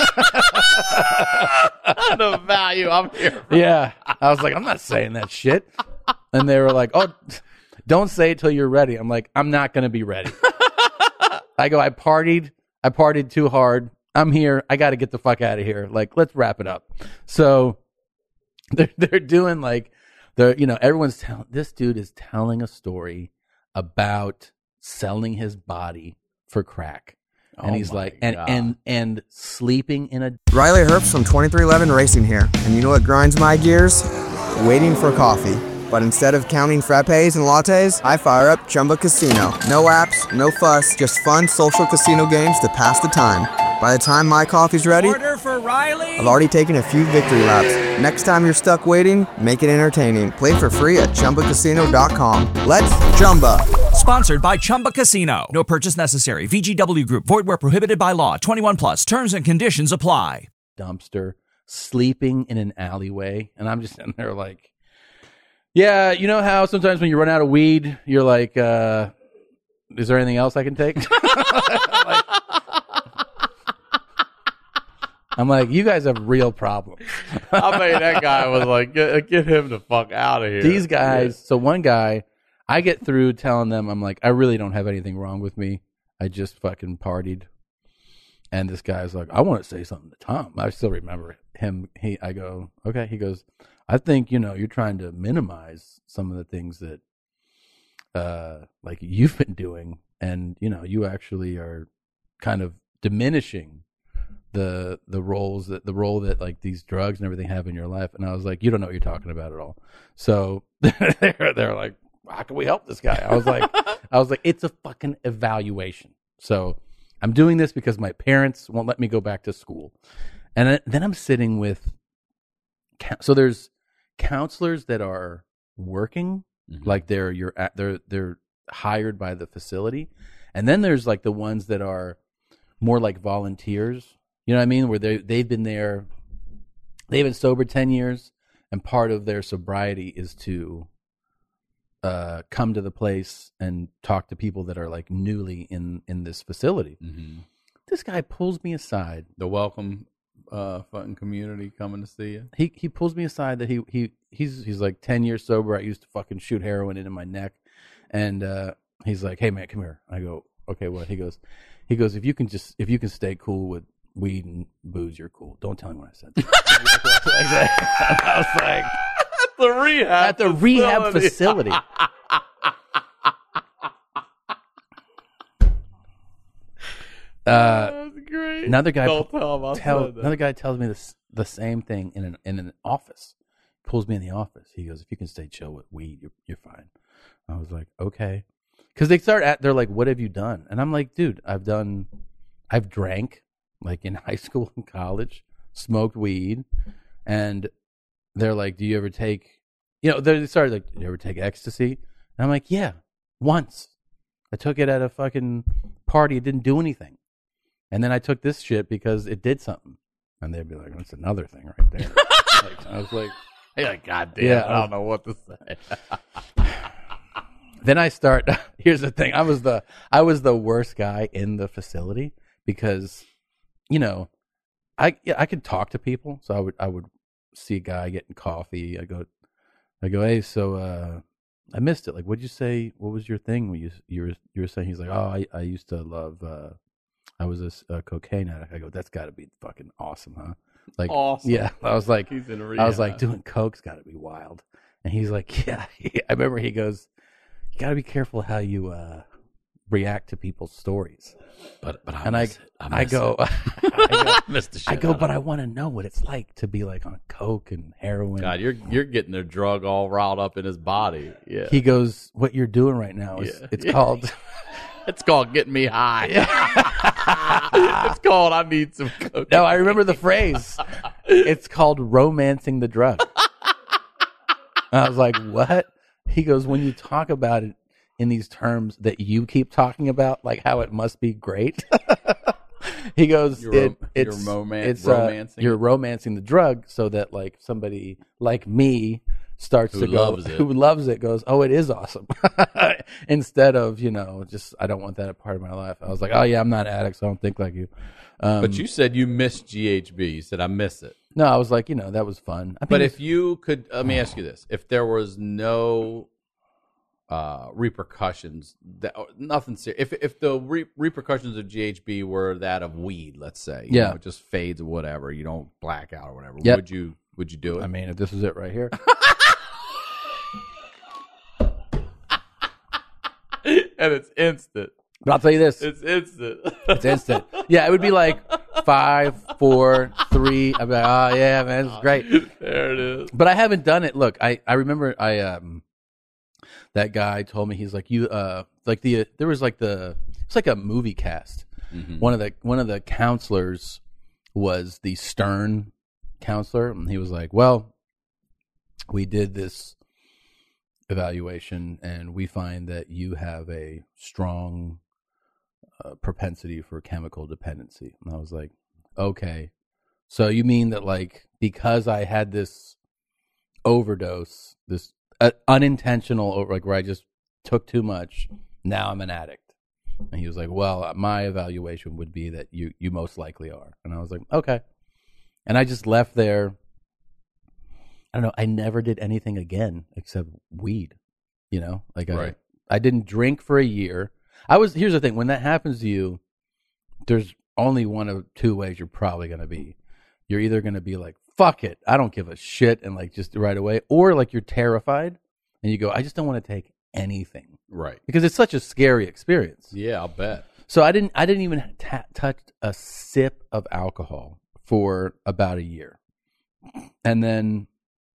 the value. I'm here. Yeah. I was like, I'm not saying that shit. And they were like, oh, don't say it till you're ready. I'm like, I'm not going to be ready. I go, I partied. I partied too hard. I'm here. I got to get the fuck out of here. Like, let's wrap it up. So they're, they're doing like, the you know, everyone's telling, this dude is telling a story about selling his body for crack. And Oh he's my like, and, God. and, and sleeping in a Riley Herbst from twenty-three eleven Racing here, and you know what grinds my gears? Waiting for coffee. But instead of counting frappes and lattes, I fire up Chumba Casino. No apps, no fuss, just fun social casino games to pass the time. By the time my coffee's ready, Order for Riley. I've already taken a few victory laps. Next time you're stuck waiting, make it entertaining. Play for free at chumba casino dot com. Let's Chumba. Sponsored by Chumba Casino. No purchase necessary. V G W Group. Void where prohibited by law. twenty-one plus. Terms and conditions apply. dumpster, sleeping in an alleyway. And I'm just sitting there like, yeah, you know how sometimes when you run out of weed, you're like, uh, is there anything else I can take? Like, I'm like, you guys have real problems. I mean, that guy was like, get, get him the fuck out of here. These guys, so one guy, I get through telling them, I'm like, I really don't have anything wrong with me. I just fucking partied. And this guy's like, I want to say something to Tom. I still remember him. He, I go, okay. He goes, I think, you know, you're trying to minimize some of the things that, uh, like you've been doing. And, you know, you actually are kind of diminishing the the roles that the role that like these drugs and everything have in your life. And I was like, you don't know what you're talking about at all. So they're they're like, how can we help this guy? I was like, I was like, it's a fucking evaluation. So I'm doing this because my parents won't let me go back to school. And then I'm sitting with, so there's counselors that are working, Mhm. like they're you're at, they're they're hired by the facility, and then there's like the ones that are more like volunteers. You know what I mean? Where they they've been there, they've been sober ten years, and part of their sobriety is to uh, come to the place and talk to people that are like newly in in this facility. Mm-hmm. This guy pulls me aside. The welcome uh, fucking community coming to see you. He he pulls me aside that he he he's he's like ten years sober. I used to fucking shoot heroin into my neck, and uh, he's like, "Hey man, come here." I go, "Okay, what?" He goes, he goes, "If you can just if you can stay cool with weed and booze, you're cool. Don't tell him what I said." Like that. I was like, The rehab at the rehab facility. Uh, That's great. Another guy Don't tell him I tell, said that. another guy tells me this the same thing in an in an office. Pulls me in the office. He goes, "If you can stay chill with weed, you're you're fine." I was like, "Okay," because they start at they're like, "What have you done?" And I'm like, "Dude, I've done, I've drank like in high school and college, smoked weed," and they're like, "Do you ever take?" You know, they started like, "Do you ever take ecstasy?" And I'm like, "Yeah, once. I took it at a fucking party. It didn't do anything." And then I took this shit because it did something. And they'd be like, that's another thing right there. Like, I was like, Yeah, goddamn. Yeah, I don't know what to say. then I start, here's the thing. I was the, I was the worst guy in the facility because, you know, I, yeah, I could talk to people. So I would, I would see a guy getting coffee. I go, I go, "Hey, so, uh, I missed it. Like, what'd you say? What was your thing? When you, you were, you were saying?" He's like, "Oh, I, I used to love, uh, I was a, a cocaine addict." I go, "That's got to be fucking awesome, huh?" Like, Awesome. yeah. I was like, He's in a I was like, rehab. doing coke's got to be wild. And he's like, "Yeah." I remember he goes, "You got to be careful how you uh, react to people's stories." But but I And I, miss it. I, I miss go, it. I go, Miss the shit I go, out of but it. I want to know what it's like to be like on coke and heroin. God, you're you're getting the drug all riled up in his body. Yeah, He goes, "What you're doing right now is Yeah. it's Yeah. called." it's called getting me high. It's called I need some coke. No, I remember the phrase. It's called romancing the drug. And I was like, "What?" He goes, "When you talk about it in these terms that you keep talking about, like how it must be great." He goes, You're it, rom- you're it's, roman- it's, uh, romancing you're it? romancing the drug so that like somebody like me starts Who to go, loves it. who loves it goes, "Oh, it is awesome." Instead of, you know, just, "I don't want that a part of my life." I was like, "Oh yeah, I'm not an addict, so I don't think like you." Um, But you said you missed G H B. You said I miss it. no, I was like, you know, that was fun. I But mean, if you could, let me ask you this: if there was no uh, repercussions, that nothing serious. If if the re- repercussions of G H B were that of weed, let's say, you Yeah. know, it just fades or whatever, you don't black out or whatever. Yep. Would you would you do it? I mean, if this is it right here. And it's instant. But I'll tell you this. It's instant. It's instant. Yeah, it would be like five, four, three. I'd be like, "Oh yeah, man, this is great." There it is. But I haven't done it. Look, I, I remember I um that guy told me, he's like, "You uh like the there was like the it's like a movie cast." Mm-hmm. One of the one of the counselors was the stern counselor, and he was like, "Well, we did this evaluation, and we find that you have a strong uh, propensity for chemical dependency." And I was like, "Okay, so you mean that like because I had this overdose, this uh, unintentional over, like where I just took too much, now I'm an addict?" And he was like, "Well, my evaluation would be that you you most likely are." And I was like, "Okay," and I just left there. I don't know. I never did anything again except weed. You know, like Right. I, I didn't drink for a year. I was. Here's the thing: when that happens to you, there's only one of two ways you're probably going to be. You're either going to be like, "Fuck it, I don't give a shit," and like just right away, or like you're terrified and you go, "I just don't want to take anything," Right. because it's such a scary experience. Yeah, I'll bet. So I didn't. I didn't even ta touch a sip of alcohol for about a year, and then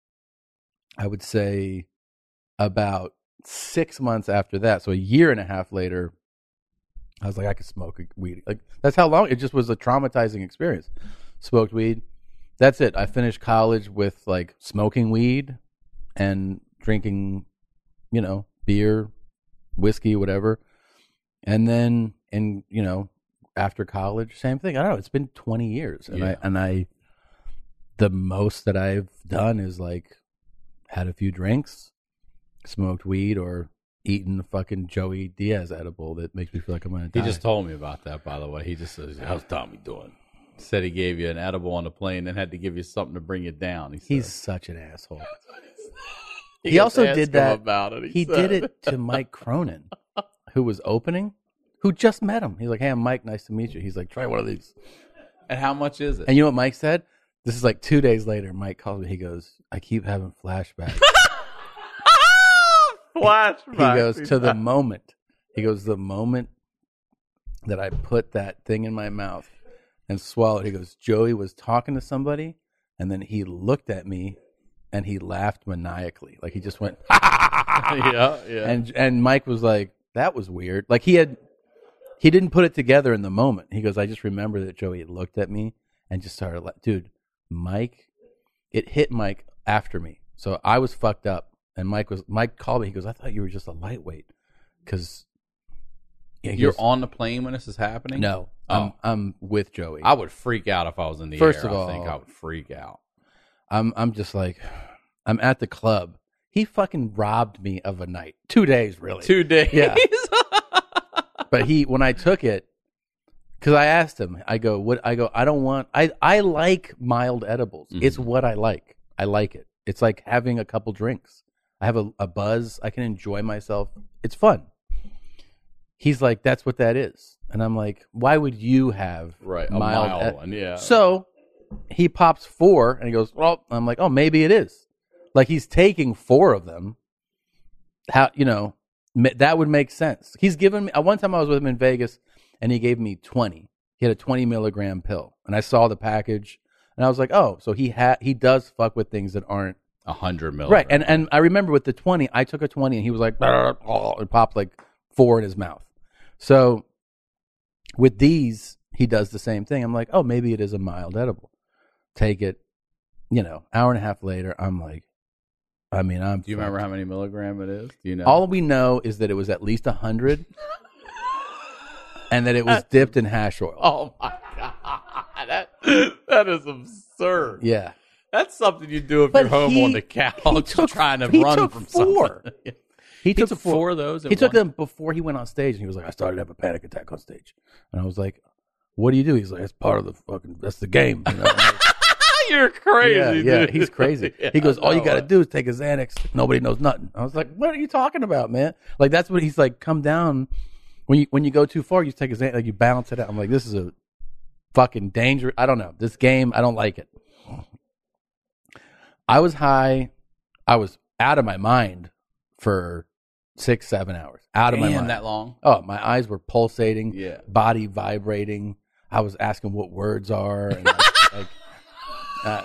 I would say about six months after that, so a year and a half later, I was like, I could smoke weed. Like that's how long it just was a traumatizing experience. Smoked weed. That's it. I finished college with like smoking weed and drinking, you know, beer, whiskey, whatever. And then, and you know, after college, same thing. I don't know. It's been twenty years, and Yeah. I and I, the most that I've done is like had a few drinks, smoked weed, or eaten a fucking Joey Diaz edible that makes me feel like I'm gonna die. He just told me about that, by the way. He just says, "How's Tommy doing?" Said he gave you an edible on the plane, then had to give you something to bring you down. He said. He's such an asshole. You He just also asked did him that. about it. He said. did it to Mike Cronin, who was opening, who just met him. He's like, "Hey, I'm Mike. Nice to meet you." He's like, "Try one of these." And how much is it? And you know what Mike said? This is like two days later. Mike calls me. He goes, "I keep having flashbacks." Flashback. He goes, "To the moment." He goes, "The moment that I put that thing in my mouth and swallowed. He goes, Joey was talking to somebody, and then he looked at me, and he laughed maniacally. Like, he just went, yeah, yeah. And and Mike was like, that was weird. Like, he had, he didn't put it together in the moment. He goes, I just remember that Joey had looked at me and just started, like, dude, Mike, it hit Mike after me. So I was fucked up, and Mike was, Mike called me. He goes, I thought you were just a lightweight. Because yeah, You're goes, on the plane when this is happening? No, Oh. I'm, I'm with Joey. I would freak out if I was in the First air. of all, I think I would freak out. I'm I'm just like, I'm at the club. He fucking robbed me of a night. Two days, really. Two days? Yeah. But he, when I took it, because I asked him, I go, what? I go, I don't want, I, I like mild edibles. Mhm. It's what I like. I like it. It's like having a couple drinks. I have a, a buzz. I can enjoy myself. It's fun. He's like, that's what that is. And I'm like, why would you have Right, a mild, mild ed-" one, yeah. So he pops four and he goes, well, I'm like, oh, maybe it is. Like, he's taking four of them. How, you know, ma- that would make sense. He's given me, uh, one time I was with him in Vegas and he gave me twenty. He had a twenty milligram pill and I saw the package and I was like, oh, so he ha- he does fuck with things that aren't. A hundred milligrams. Right. And, and I remember with the twenty, I took a twenty and he was like, and popped like four in his mouth. So with these, he does the same thing. I'm like, oh, maybe it is a mild edible. Take it, you know, hour and a half later, I'm like, I mean, I'm. Do you remember how many milligram it is? Do you know? All we know is that it was at least one hundred and that it was dipped in hash oil. Oh, my God. That, that is absurd. Yeah. That's something you do if But you're home he- on the couch he took- trying to he run took from four. something. He, He took, took four. four of those at He took once? them before he went on stage, and he was like, "I started to have a panic attack on stage." And I was like, "What do you do?" He's like, "It's part of the fucking. That's the game." You know? I'm like, You're crazy, yeah, dude. yeah, he's crazy. Yeah, He goes, "All you I got to know. do is take a Xanax. Nobody knows nothing." I was like, "What are you talking about, man?" Like, that's what he's like. Come down. When you when you go too far, you take a Xanax, like you balance it out. I'm like, this is a fucking dangerous. I don't know this game. I don't like it. I was high. I was out of my mind for six, seven hours. Out of my Damn, mind. that long? Oh, my eyes were pulsating. Yeah. Body vibrating. I was asking what words are and like, like uh,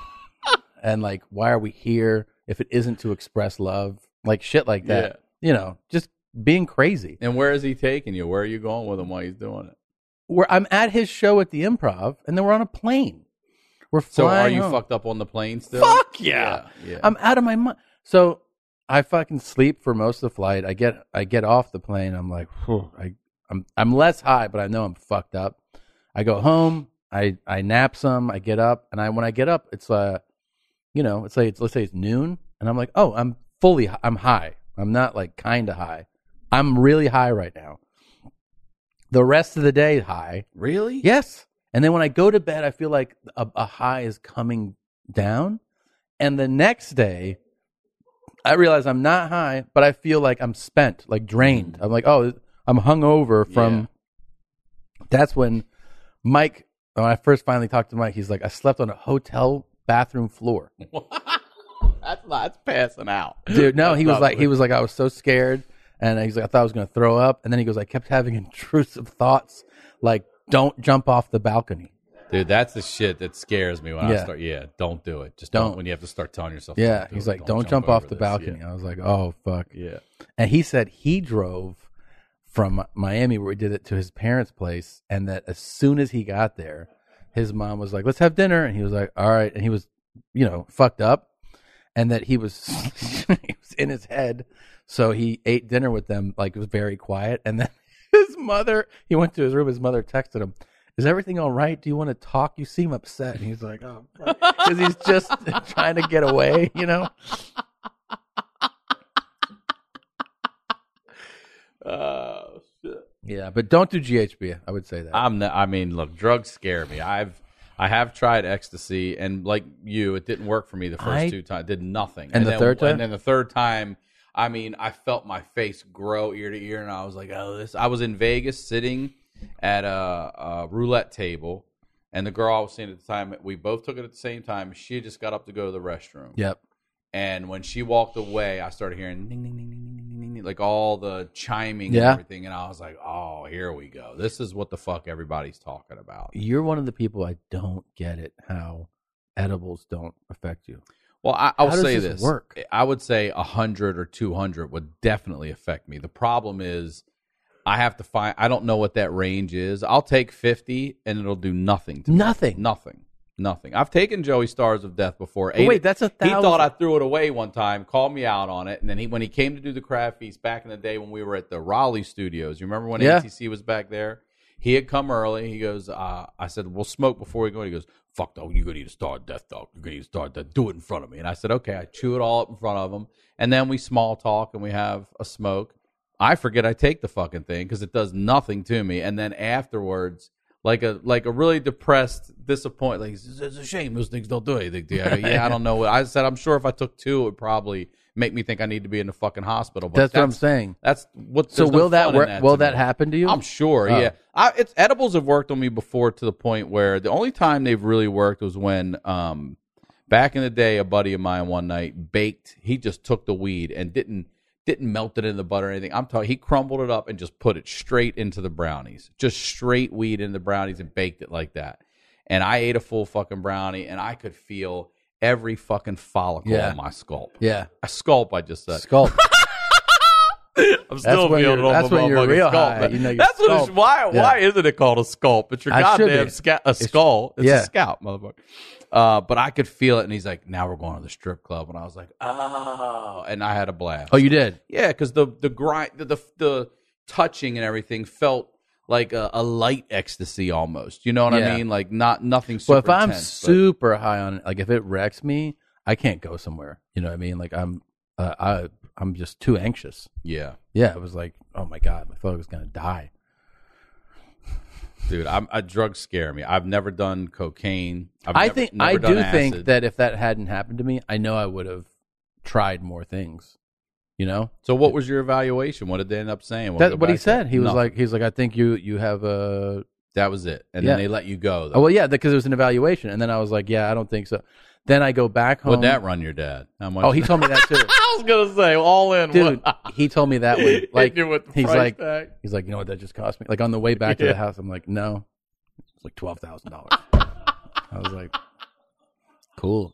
and like why are we here if it isn't to express love? Like shit like that. You know, just being crazy. And where is he taking you? Where are you going with him while he's doing it? Where I'm at his show at the Improv, and then we're on a plane. We're So flying are you home. fucked up on the plane still? Fuck yeah. yeah. I'm out of my mind. So I fucking sleep for most of the flight. I get I get off the plane. I'm like, whew, I I'm I'm less high, but I know I'm fucked up. I go home. I I nap some. I get up, and I when I get up, it's uh, you know, it's like it's, let's say it's noon, and I'm like, oh, I'm fully hi- I'm high. I'm not like kind of high. I'm really high right now. The rest of the day high. Really? Yes. And then when I go to bed, I feel like a, a high is coming down. And the next day, I realize I'm not high, but I feel like I'm spent, like drained. I'm like, oh, I'm hungover from. Yeah. That's when Mike, when I first finally talked to Mike, he's like, I slept on a hotel bathroom floor. That's not, that's passing out. Dude, no, he That's was not like, he good. was like, I was so scared. And he's like, I thought I was going to throw up. And then he goes, I kept having intrusive thoughts like, don't jump off the balcony. Dude, that's the shit that scares me when I Yeah. start. Yeah, don't do it. Just don't. Don't. When you have to start telling yourself. Yeah. don't do He's it. like, don't, jump, over off the this. balcony. Yeah. I was like, oh, fuck. yeah. And he said he drove from Miami where we did it to his parents' place. And that as soon as he got there, his mom was like, let's have dinner. And he was like, all right. And he was, you know, fucked up. And that he was, he was in his head. So he ate dinner with them, like it was very quiet. And then his mother, he went to his room. His mother texted him, is everything all right? Do you want to talk? You seem upset. And he's like, oh, because he's just trying to get away, you know? Oh shit. Yeah, but don't do G H B. I would say that. I'm. Not, I mean, look, drugs scare me. I've. I have tried ecstasy, and like you, it didn't work for me the first I- two times. It did nothing. And the then, third time? And then the third time, I mean, I felt my face grow ear to ear, and I was like, "Oh, this." I was in Vegas, sitting at a, a roulette table, and the girl I was seeing at the time, we both took it at the same time. She had just got up to go to the restroom. Yep. And when she walked away, I started hearing ding, ding, ding, ding, ding, ding, ding, ding, like all the chiming Yeah. and everything. And I was like, oh, here we go. This is what the fuck everybody's talking about. You're one of the people I don't get it how edibles don't affect you. Well, I, I'll How does say this this. work? I would say one hundred or two hundred would definitely affect me. The problem is I have to find, I don't know what that range is. I'll take fifty and it'll do nothing to me. Nothing. Nothing. Nothing. I've taken Joey Stars of Death before. But Ate wait, it. that's a He thousand. thought I threw it away one time, called me out on it, and then he when he came to do the Crab Feast back in the day when we were at the Raleigh studios, you remember when Yeah. A T C was back there? He had come early. He goes, uh, I said, we'll smoke before we go. He goes, fuck, dog, you're going to eat a Star of Death, dog. You're going to eat a Star of Death. Do it in front of me. And I said, okay. I chew it all up in front of him. And then we small talk and we have a smoke. I forget I take the fucking thing because it does nothing to me. And then afterwards, like a like a really depressed, disappointed, like, it's a shame those things don't do anything to you. I go, yeah, I don't know. I said, I'm sure if I took two, it would probably make me think I need to be in the fucking hospital. But That's what I'm saying. That's what. So there's no will that fun in work? that Will to that me. happen to you? I'm sure. Oh. Yeah, I, it's edibles have worked on me before to the point where the only time they've really worked was when, um, back in the day, a buddy of mine one night baked. He just took the weed and didn't didn't melt it in the butter or anything. I'm talking. He crumbled it up and just put it straight into the brownies. Just straight weed in the brownies and baked it like that. And I ate a full fucking brownie and I could feel every fucking follicle Yeah. on my scalp. Yeah. A scalp, I just said. Sculpt. I'm still when feeling you're- it on that's my when you're motherfucking real skull. high. You know your That's what it's, scalp. why. Yeah. Why isn't it called a sculpt? It's your I should goddamn be. sca- a skull. It's yeah. a scalp, motherfucker. Uh, but I could feel it, and he's like, "Now we're going to the strip club," and I was like, "Oh!" And I had a blast. Oh, you did? Yeah, because the the grind, the, the the touching and everything felt like a, a light ecstasy almost. You know what Yeah. I mean? Like not nothing super Well, if I'm intense, but- super high on it, like if it wrecks me, I can't go somewhere. You know what I mean? Like I'm, uh, I, I'm just too anxious. yeah. Yeah, it was like, oh my god, I thought I was gonna die. Dude, I'm, I, drugs scare me. I've never done cocaine. I've I never- think never I done do think acid. that if that hadn't happened to me, I know I would have tried more things. You know, So, what was your evaluation? What did they end up saying? We'll that's go what he back to said. that. He was Nothing. like, he's like, I think you you have a. that was it, and Yeah. then they let you go. Though. Oh well, yeah, because it was an evaluation, and then I was like, yeah, I don't think so. Then I go back home. Would that run your dad? How much? Oh, he told me that too. I was gonna say all in, Dude, he told me that one. Like, you with the he's price like, tag. he's like, you know what that just cost me? Like on the way back to Yeah. the house, I'm like, no, it's like twelve thousand dollars. I was like, cool.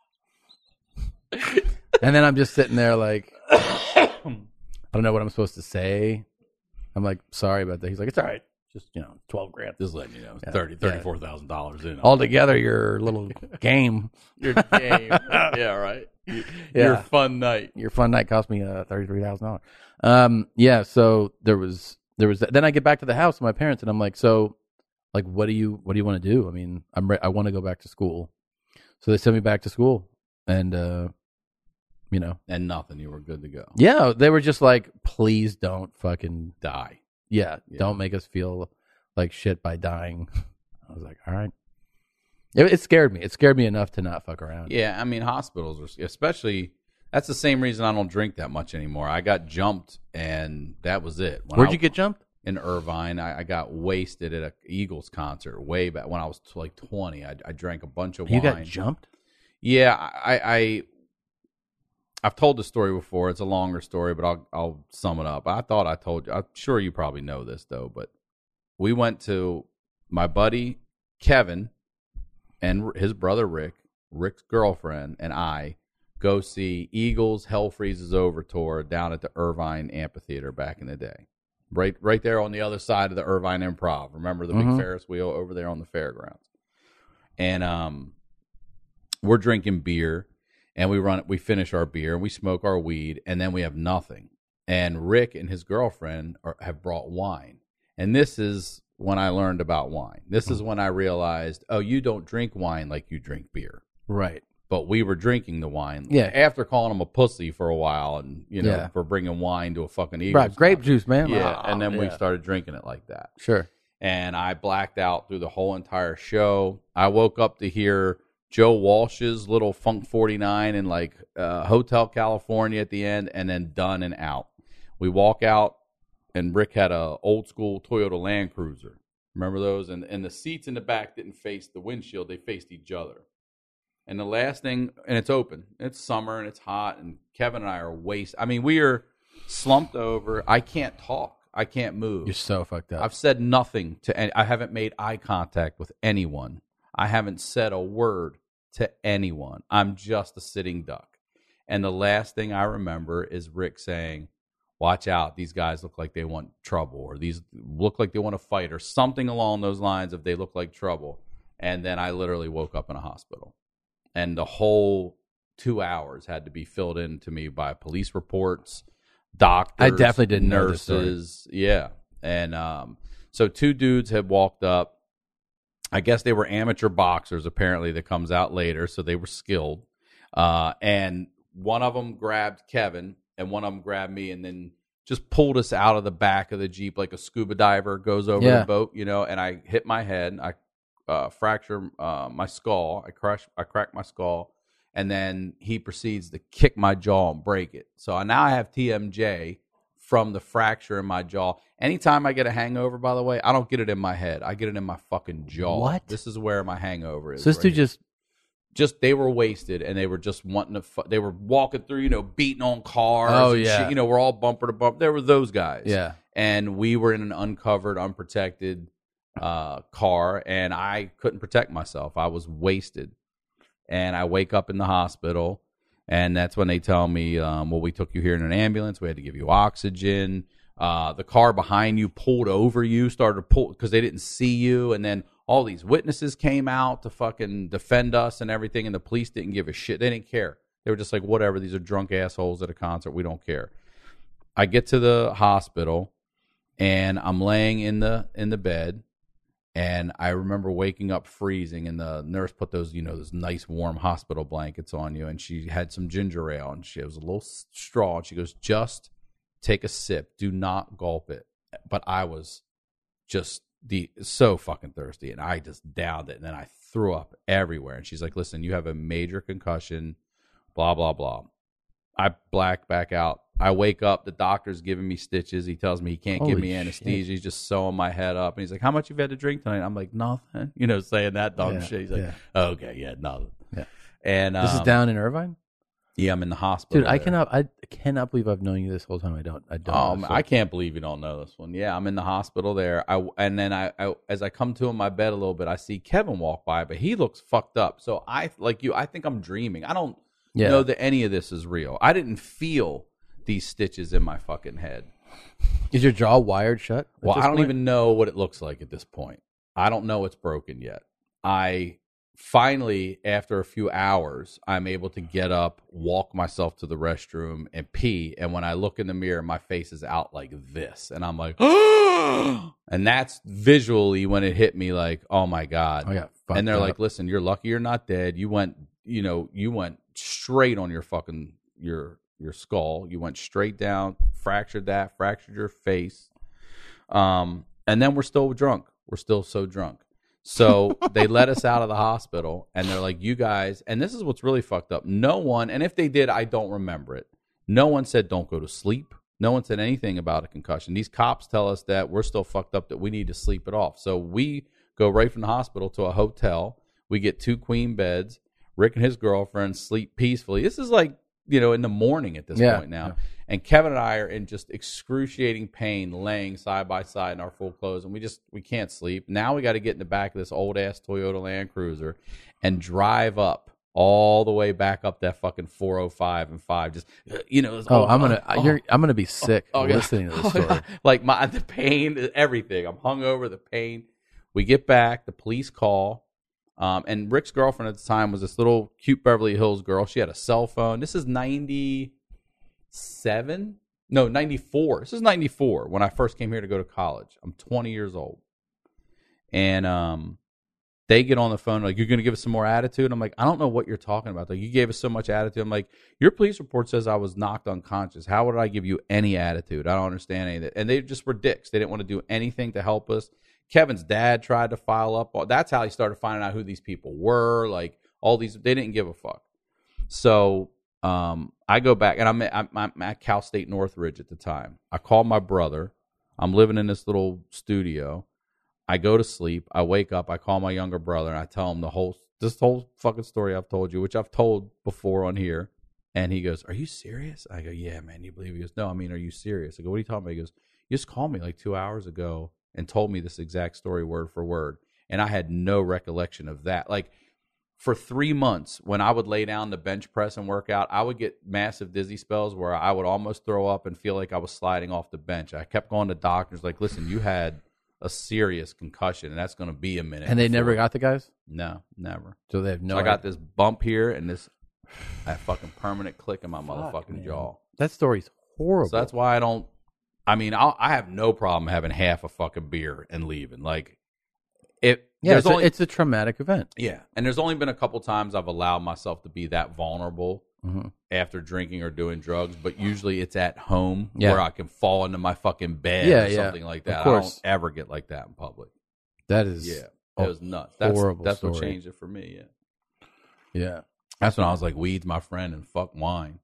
And then I'm just sitting there like, I don't know what I'm supposed to say. I'm like, sorry about that. He's like, it's all right. Just, you know, twelve grand. Just letting you know, it's Yeah. thirty, Yeah. thirty-four thousand dollars in Altogether, your little game, your game. Yeah, right. Your Yeah. fun night. your fun night cost me uh, thirty-three thousand dollars. Um, yeah. So there was, there was, then I get back to the house with my parents and I'm like, so like, what do you, what do you want to do? I mean, I'm, re- I want to go back to school. So they sent me back to school and, uh, you know, And nothing. You were good to go. yeah, they were just like, please don't fucking, Die. yeah, Yeah. don't make us feel like shit by dying. I was like, all right. It, it scared me. It scared me enough to not fuck around. Yeah, I mean hospitals are especially. That's the same reason I don't drink that much anymore. I got jumped, and that was it. When Where'd I- you get jumped? in Irvine? I, I got wasted at a Eagles concert way back when I was like twenty. I, I drank a bunch of You wine. got jumped? Yeah, I, I I've told the story before. It's a longer story, but I'll I'll sum it up. I thought I told you. I'm sure you probably know this though, but we went to my buddy Kevin and his brother Rick, Rick's girlfriend, and I go see Eagles Hell Freezes Over tour down at the Irvine Amphitheater back in the day. Right right there on the other side of the Irvine Improv. Remember the Mhm. big Ferris wheel over there on the fairgrounds? And um we're drinking beer and we run we finish our beer and we smoke our weed and then we have nothing. And Rick and his girlfriend are, have brought wine. And this is when I learned about wine. This is when I realized, oh, you don't drink wine like you drink beer. Right. But we were drinking the wine. Yeah. After calling him a pussy for a while and, you know, Yeah. for bringing wine to a fucking Eagles. Right. Grape concert. juice, man. Yeah. Oh, And then we yeah. started drinking it like that. Sure. And I blacked out through the whole entire show. I woke up to hear Joe Walsh's little Funk forty-nine in like uh, Hotel California at the end, and then done and out. We walk out, and Rick had a old school Toyota Land Cruiser. Remember those? And and the seats in the back didn't face the windshield; they faced each other. And the last thing, and it's open. It's summer and it's hot, and Kevin and I are wasted. I mean, we are slumped over. I can't talk. I can't move. You're so fucked up. I've said nothing to any, I haven't made eye contact with anyone. I haven't said a word to anyone. I'm just a sitting duck. And the last thing I remember is Rick saying, watch out, these guys look like they want trouble, or these look like they want to fight, or something along those lines if they look like trouble. And then I literally woke up in a hospital. And the whole two hours had to be filled in to me by police reports, doctors, I definitely didn't know this nurses. Yeah. And um, so two dudes had walked up. I guess they were amateur boxers, apparently, that comes out later, so they were skilled. Uh, and one of them grabbed Kevin, and one of them grabbed me, and then just pulled us out of the back of the Jeep like a scuba diver goes over Yeah. the boat, you know, and I hit my head. I uh, fractured uh, my skull. I crushed, I cracked my skull, and then he proceeds to kick my jaw and break it. So I, now I have T M J from the fracture in my jaw. Anytime I get a hangover, by the way, I don't get it in my head. I get it in my fucking jaw. What? This is where my hangover is. So this right dude here. just just they were wasted, and they were just wanting to. Fu- they were walking through, you know, beating on cars. Oh, and yeah. shit. You know, we're all bumper to bumper. There were those guys. Yeah. And we were in an uncovered, unprotected uh, car, and I couldn't protect myself. I was wasted, and I wake up in the hospital, and that's when they tell me, um, "Well, we took you here in an ambulance. We had to give you oxygen." Uh, the car behind you pulled over you, started to pull because they didn't see you, and then all these witnesses came out to fucking defend us and everything, and the police didn't give a shit. They didn't care. They were just like, whatever, these are drunk assholes at a concert. We don't care. I get to the hospital, and I'm laying in the in the bed, and I remember waking up freezing, and the nurse put those, you know, those nice warm hospital blankets on you, and she had some ginger ale, and she was a little straw, and she goes, just take a sip. Do not gulp it. But I was just the so fucking thirsty, and I just downed it, and then I threw up everywhere. And she's like, listen, you have a major concussion, blah, blah, blah. I black back out. I wake up. The doctor's giving me stitches. He tells me he can't Holy give me shit. anesthesia. He's just sewing my head up. And he's like, how much have you had to drink tonight? I'm like, nothing. You know, saying that dumb Yeah, shit. He's like, yeah. okay, yeah, nothing. Yeah. And This is um, down in Irvine? Yeah, I'm in the hospital. Dude, I there. cannot I cannot believe I've known you this whole time. I don't I don't Um, know. I can't believe you don't know this one. Yeah, I'm in the hospital there. I and then I, I as I come to in my bed a little bit, I see Kevin walk by, but he looks fucked up. So I like you. I think I'm dreaming. I don't Yeah. know that any of this is real. I didn't feel these stitches in my fucking head. Is your jaw wired shut? at Well, this I don't point? even know what it looks like at this point. I don't know it's broken yet. I finally, after a few hours, I'm able to get up, walk myself to the restroom, and pee. And when I look in the mirror, my face is out like this. And I'm like, and that's visually when it hit me like, oh my God. Oh, yeah. Fucked And they're up. like, listen, you're lucky you're not dead. You went, you know, you went straight on your fucking, your, your skull. You went straight down, fractured that, fractured your face. Um, and then we're still drunk. We're still so drunk. So they let us out of the hospital, and they're like, you guys, and this is what's really fucked up. No one, and if they did, I don't remember it. No one said don't go to sleep. No one said anything about a concussion. These cops tell us that we're still fucked up, that we need to sleep it off. So we go right from the hospital to a hotel. We get two queen beds. Rick and his girlfriend sleep peacefully. This is like, you know, in the morning at this Yeah, point now. yeah. And Kevin and I are in just excruciating pain, laying side by side in our full clothes, and we just we can't sleep. Now we got to get in the back of this old ass Toyota Land Cruiser and drive up all the way back up that fucking four oh five and five. Just you know, Oh, I'm gonna oh, you're I'm gonna be sick oh, yeah. listening to this Oh, story. yeah. Like my the pain, everything. I'm hungover, the pain. We get back, the police call. Um, and Rick's girlfriend at the time was this little cute Beverly Hills girl. She had a cell phone. This is ninety-seven? No, ninety-four. This is ninety-four when I first came here to go to college. I'm twenty years old. And um, they get on the phone like, you're going to give us some more attitude? I'm like, I don't know what you're talking about. Like, you gave us so much attitude. I'm like, your police report says I was knocked unconscious. How would I give you any attitude? I don't understand any of that. And they just were dicks. They didn't want to do anything to help us. Kevin's dad tried to file up. That's how he started finding out who these people were. Like all these, they didn't give a fuck. So um, I go back, and I'm at, I'm, I'm at Cal State Northridge at the time. I call my brother. I'm living in this little studio. I go to sleep. I wake up. I call my younger brother, and I tell him the whole this whole fucking story I've told you, which I've told before on here. And he goes, "Are you serious?" I go, "Yeah, man. You believe?" He goes, "No, I mean, are you serious?" I go, "What are you talking about?" He goes, "You just called me like two hours ago and told me this exact story word for word, and I had no recollection of that." Like for three months, when I would lay down to bench press and work out, I would get massive dizzy spells where I would almost throw up and feel like I was sliding off the bench. I kept going to doctors like, "Listen, you had a serious concussion, and that's going to be a minute." And they before. never got the guys? No, never. So they have no So I got idea. this bump here and this that fucking permanent click in my Fuck, motherfucking man. jaw. That story's horrible. So that's why I don't. I mean, I'll, I have no problem having half a fucking beer and leaving. Like, it. yeah, there's it's, only a, it's a traumatic event. yeah, and there's only been a couple times I've allowed myself to be that vulnerable Mm-hmm. after drinking or doing drugs, but usually it's at home Yeah. where I can fall into my fucking bed Yeah, or yeah, something like of that. I course. don't ever get like that in public. That is Yeah, a it was nuts. That's horrible that's what story. changed it for me. Yeah. Yeah. That's when I was like, weed's my friend and fuck wine.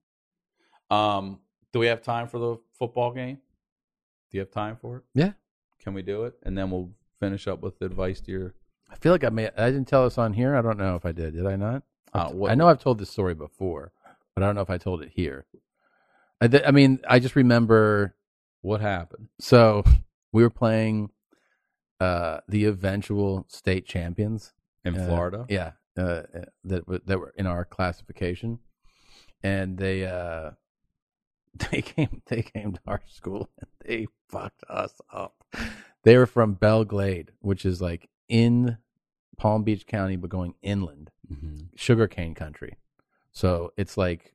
Um, do we have time for the football game? Do you have time for it? Yeah. Can we do it? And then we'll finish up with advice to your. I feel like I may. I didn't tell this on here. I don't know if I did. Did I not? Uh, what- I know I've told this story before, but I don't know if I told it here. I, th- I mean, I just remember. What happened? So we were playing uh, the eventual state champions In uh, Florida? Yeah, uh, that w- that were in our classification, and they uh, they came they came to our school and they fucked us up. They were from Belle Glade, which is like in Palm Beach County, but going inland, Mm-hmm. sugarcane country. So it's like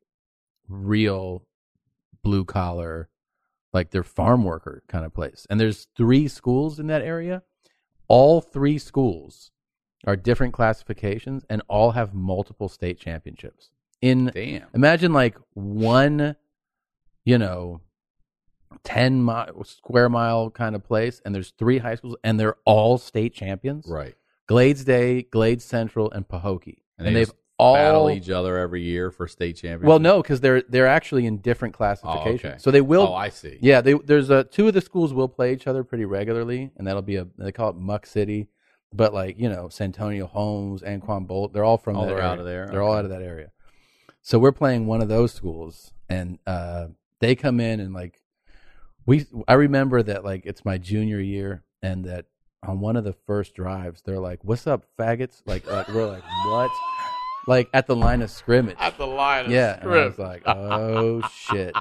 real blue collar, like they're farm worker kind of place. And there's three schools in that area. All three schools are different classifications and all have multiple state championships. In Damn. imagine like one, you know, ten mile, square mile kind of place, and there's three high schools, and they're all state champions. Right. Glades Day, Glades Central, and Pahokee, And, and, they they've just all battle each other every year for state championship. well, no, because they're they're actually in different classifications. Oh, okay. So they will. Oh, I see. Yeah, they, there's a two of the schools will play each other pretty regularly, and that'll be a they call it Muck City, but like you know, Santonio Holmes, Anquan Bolt, they're all from. Oh, that they're area. out of there? They're all Okay. out of that area. So we're playing one of those schools, and uh, they come in and like we. I remember that like it's my junior year, and that on one of the first drives, they're like, "What's up, faggots?" Like, like we're like, "What?" Like at the line of scrimmage. At the line of Yeah, and I was scrimmage. like, "Oh shit!"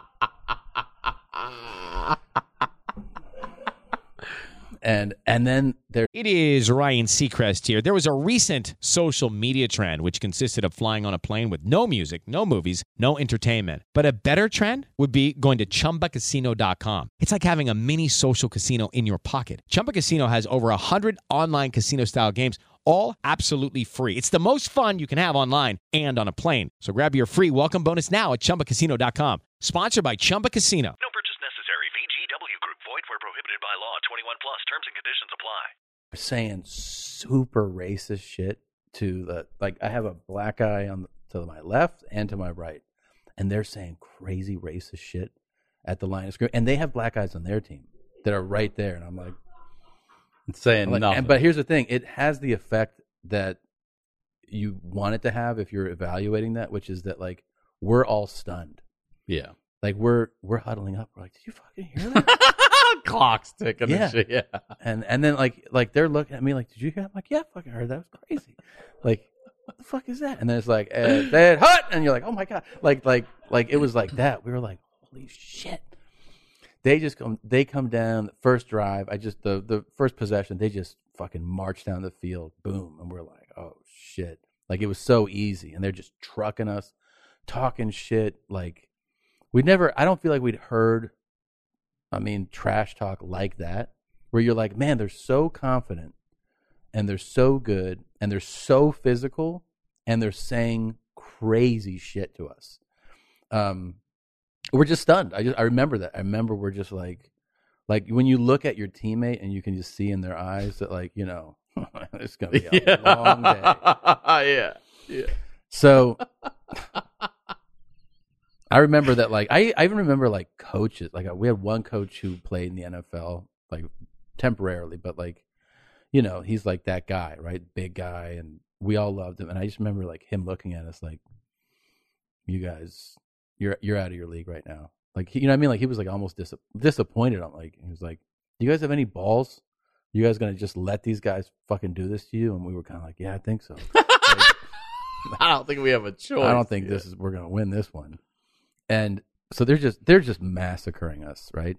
and and then there, It is Ryan Seacrest here. There was a recent social media trend which consisted of flying on a plane with no music, no movies, no entertainment. But a better trend would be going to Chumba Casino dot com. It's like having a mini social casino in your pocket. Chumba Casino has over one hundred online casino-style games, all absolutely free. It's the most fun you can have online and on a plane. So grab your free welcome bonus now at Chumba Casino dot com. Sponsored by Chumba Casino. No purchase necessary. V G W Group. Void where prohibited by law. twenty-one plus. Terms and conditions apply. saying super racist shit to the like I have a black guy on the, to my left and to my right, and they're saying crazy racist shit at the line of scrimmage, and they have black guys on their team that are right there, and I'm like, saying I'm like nothing. and, but here's the thing, it has the effect that you want it to have if you're evaluating that, which is that like we're all stunned, yeah. like we're we're huddling up, we're like, did you fucking hear that? Clock's ticking Yeah. and shit. Yeah. And and then like like they're looking at me like, did you hear? I'm like, yeah, I fucking heard that. It was crazy. Like, what the fuck is that? And then it's like, Ed, Ed Hut, and you're like, oh my god, like like like it was like that. We were like, holy shit. They just come. They come down the first drive. I just the the first possession. They just fucking march down the field. Boom, and we're like, oh shit. Like it was so easy, and they're just trucking us, talking shit. Like we never. I don't feel like we'd heard. I mean, trash talk like that, where you're like, man, they're so confident and they're so good and they're so physical and they're saying crazy shit to us. Um, we're just stunned. I just, I remember that. I remember we're just like, like when you look at your teammate and you can just see in their eyes that like, you know, it's going to be a long day. yeah. Yeah. So I remember that, like, I, I even remember, like, coaches. Like, we had one coach who played in the N F L, like, temporarily, but, like, you know, he's, like, that guy, right? Big guy, and we all loved him. And I just remember, like, him looking at us like, you guys, you're you're out of your league right now. Like, you know what I mean? Like, he was like almost dis- disappointed. I'm like, he was like, do you guys have any balls? You guys gonna just let these guys fucking do this to you? And we were kind of like, yeah, I think so. Like, I don't think we have a choice. I don't think this is we're gonna win this one. And so they're just they're just massacring us, right?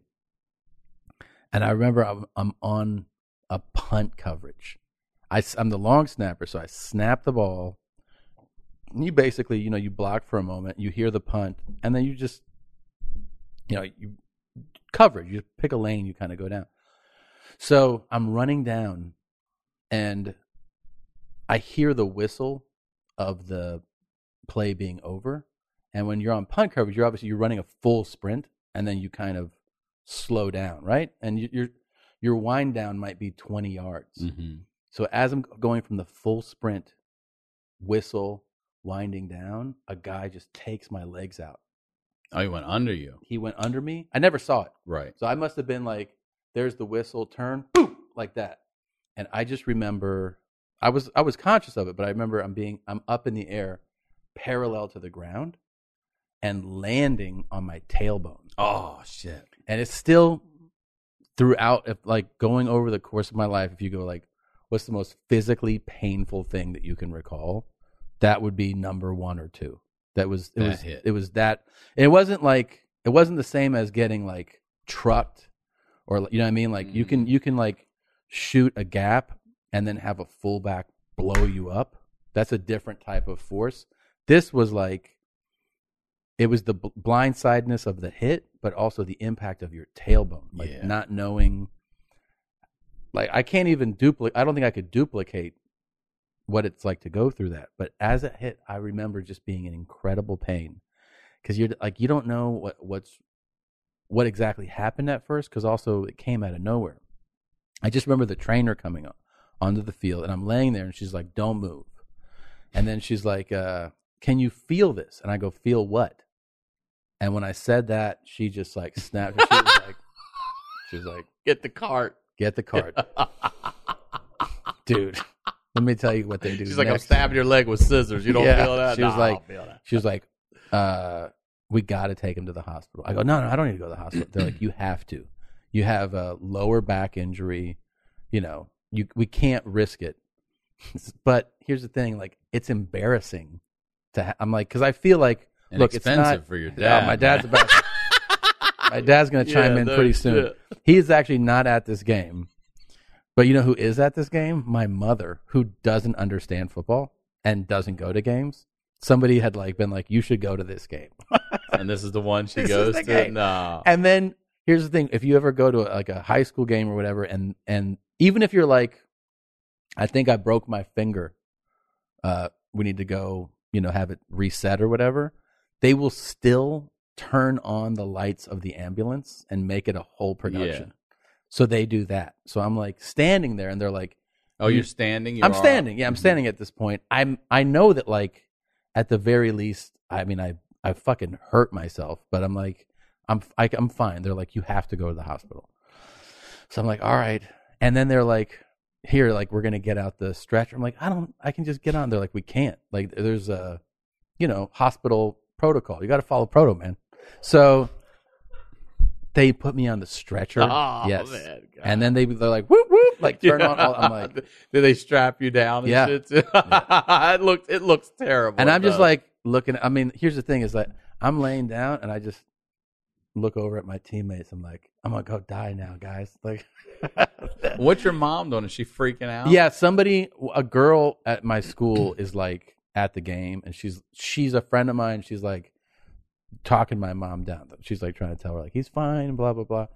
And I remember I'm, I'm on a punt coverage. I, I'm the long snapper, so I snap the ball. You basically, you know, you block for a moment, you hear the punt, and then you just, you know, you cover it. You pick a lane, you kind of go down. So I'm running down, and I hear the whistle of the play being over. And when you're on punt coverage, you're obviously you're running a full sprint, and then you kind of slow down, right? And you, your your wind down might be twenty yards. Mm-hmm. So as I'm going from the full sprint, whistle, winding down, a guy just takes my legs out. Oh, he went under you. He went under me. I never saw it. Right. So I must have been like, there's the whistle, turn, boom, like that. And I just remember, I was I was conscious of it, but I remember I'm being I'm up in the air, parallel to the ground, and landing on my tailbone. Oh shit! And it's still throughout, if like going over the course of my life, if you go like, what's the most physically painful thing that you can recall? That would be number one or two. That was it That was hit. it was that. And it wasn't like it wasn't the same as getting like trucked, or you know what I mean. Like Mm. you can you can like shoot a gap and then have a fullback blow you up. That's a different type of force. This was like, it was the bl- blindsidedness of the hit, but also the impact of your tailbone, like Yeah. not knowing. Like I can't even duplicate. I don't think I could duplicate what it's like to go through that. But as it hit, I remember just being in incredible pain, because you're like you don't know what what's what exactly happened at first, because also it came out of nowhere. I just remember the trainer coming up onto the field, and I'm laying there, and she's like, "Don't move," and then she's like, uh, "Can you feel this?" And I go, "Feel what?" And when I said that, she just like snapped. She was like, she was like, Get the cart. "Get the card, dude." Let me tell you what they do. She's like, I'm next. stabbing your leg with scissors. You don't Yeah. feel that? She was Nah, I like, don't feel that. she was like, uh, "We got to take him to the hospital." I go, "No, no, I don't need to go to the hospital." They're like, "You have to. You have a lower back injury. You know, you we can't risk it." But here's the thing: like, it's embarrassing to. Ha- I'm like, because I feel like, And look, expensive it's not for your Yeah, dad. my dad's about. To, my dad's going to chime Yeah, in no pretty soon. shit. He is actually not at this game. But you know who is at this game? My mother, who doesn't understand football and doesn't go to games. Somebody had like been like, "You should go to this game." And this is the one she This is goes the to? game. No. And then here's the thing: if you ever go to a, like a high school game or whatever, and and even if you're like, I think I broke my finger, uh, we need to go, you know, have it reset or whatever. They will still turn on the lights of the ambulance and make it a whole production. Yeah. So they do that. So I'm like standing there, and they're like, Oh, you're standing? You're I'm all- standing. Yeah, I'm standing at this point. I'm. I know that like, at the very least, I mean, I I fucking hurt myself, but I'm like, I'm I, I'm fine. They're like, you have to go to the hospital. So I'm like, all right. And then they're like, here, like we're gonna get out the stretcher. I'm like, I don't. I can just get on. They're like, we can't. Like, there's a, you know, hospital protocol. You got to follow proto, man. So they put me on the stretcher. Oh, yes. man, God. And then they they're like, whoop whoop, like turn on. All, I'm like. Did they strap you down and Yeah. shit too? it looks it looks terrible. And I'm It just does. like looking. I mean, here's the thing: is that I'm laying down and I just look over at my teammates. I'm like, I'm gonna go die now, guys. Like, What's your mom doing? Is she freaking out? yeah, somebody, a girl at my school is like at the game, and she's she's a friend of mine. She's like talking my mom down. She's like trying to tell her like he's fine, blah blah blah.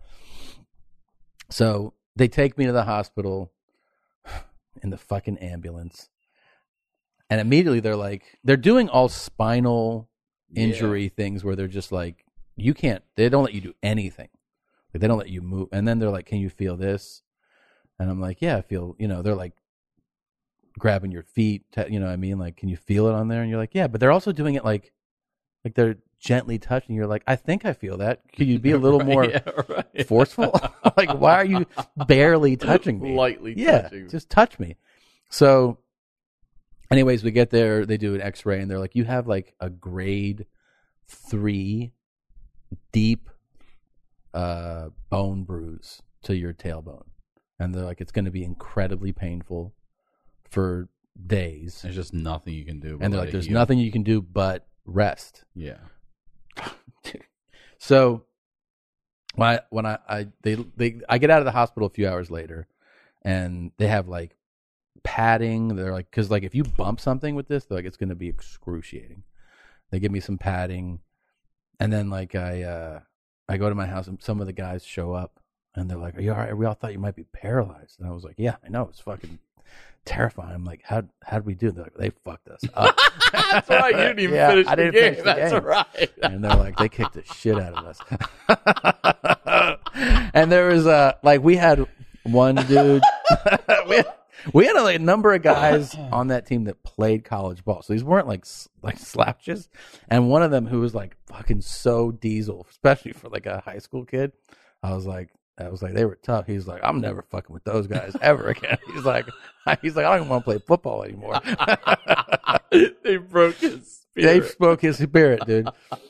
So they take me to the hospital in the fucking ambulance. And immediately they're like, they're doing all spinal injury things where they're just like, you can't, they don't let you do anything. Like they don't let you move. And then they're like, can you feel this? And I'm like, yeah, I feel, you know, they're like grabbing your feet, t- you know what I mean? Like, can you feel it on there? And you're like, yeah, but they're also doing it like, like they're gently touching. You're like, I think I feel that. Could you be a little Right, more yeah, right. forceful? Like, why are you barely touching me? Lightly yeah, touching. just touch me. So, anyways, we get there. They do an X-ray, and they're like, "You have like a grade three deep uh, bone bruise to your tailbone. And they're like, it's going to be incredibly painful for days. There's just nothing you can do. And they're like, there's nothing you can do but rest. Yeah. So when I, when I, I they they I get out of the hospital a few hours later, and they have like padding. They're like, because like if you bump something with this, they're like, it's going to be excruciating. They give me some padding, and then like I uh, I go to my house, and some of the guys show up, and they're like, "Are you all right? We all thought you might be paralyzed." And I was like, "Yeah, I know. It's fucking terrifying." I'm like, "How how did we do that?" They fucked us up. That's right. You didn't even Yeah, finish I the didn't game. finish the That's game. right. And they're like, they kicked the shit out of us. And there was uh like we had one dude. we had, we had a like, number of guys on that team that played college ball, so these weren't like s- like slouches. And one of them who was like fucking so diesel, especially for like a high school kid. I was like, I was like, they were tough. He's like, I'm never fucking with those guys ever again. He's like, he's like, I don't even want to play football anymore. They broke his They spirit. spoke his spirit, dude.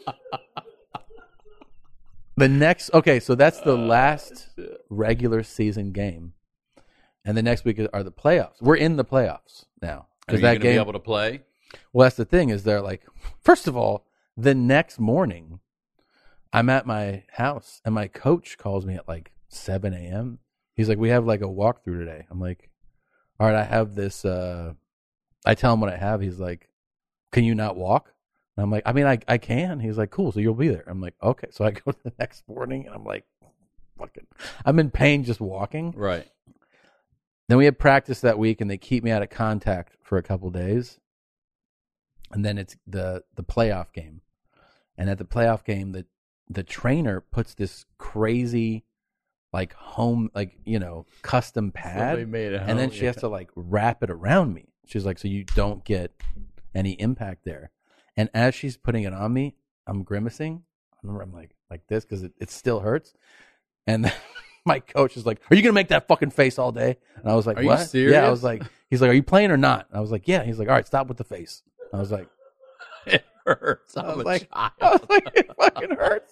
The next, okay, so that's the last regular season game, and the next week are the playoffs. We're in the playoffs now Are because you that going to game. be able to play? Well, that's the thing is they're like, first of all, the next morning, I'm at my house and my coach calls me at like seven a.m. He's like, we have like a walkthrough today. I'm like, all right, I have this. Uh, I tell him what I have. He's like, can you not walk? And I'm like, I mean, I I can. He's like, cool, so you'll be there. I'm like, okay. So I go the next morning and I'm like, fucking, I'm in pain just walking. Right. Then we had practice that week, and they keep me out of contact for a couple days. And then it's the the playoff game, and at the playoff game, the the trainer puts this crazy, like home, like you know, custom pad, Somebody made it and home, then she yeah. has to like wrap it around me. She's like, so you don't get any impact there. And as she's putting it on me, I'm grimacing. I remember I'm like like this because it, it still hurts. And my coach is like, "Are you gonna make that fucking face all day?" And I was like, Are you "What?" serious? Yeah, I was like, "He's like, are you playing or not?" And I was like, "Yeah." He's like, "All right, stop with the face." I was like, It hurts. I I'm was a like, child. I was like, it fucking hurts.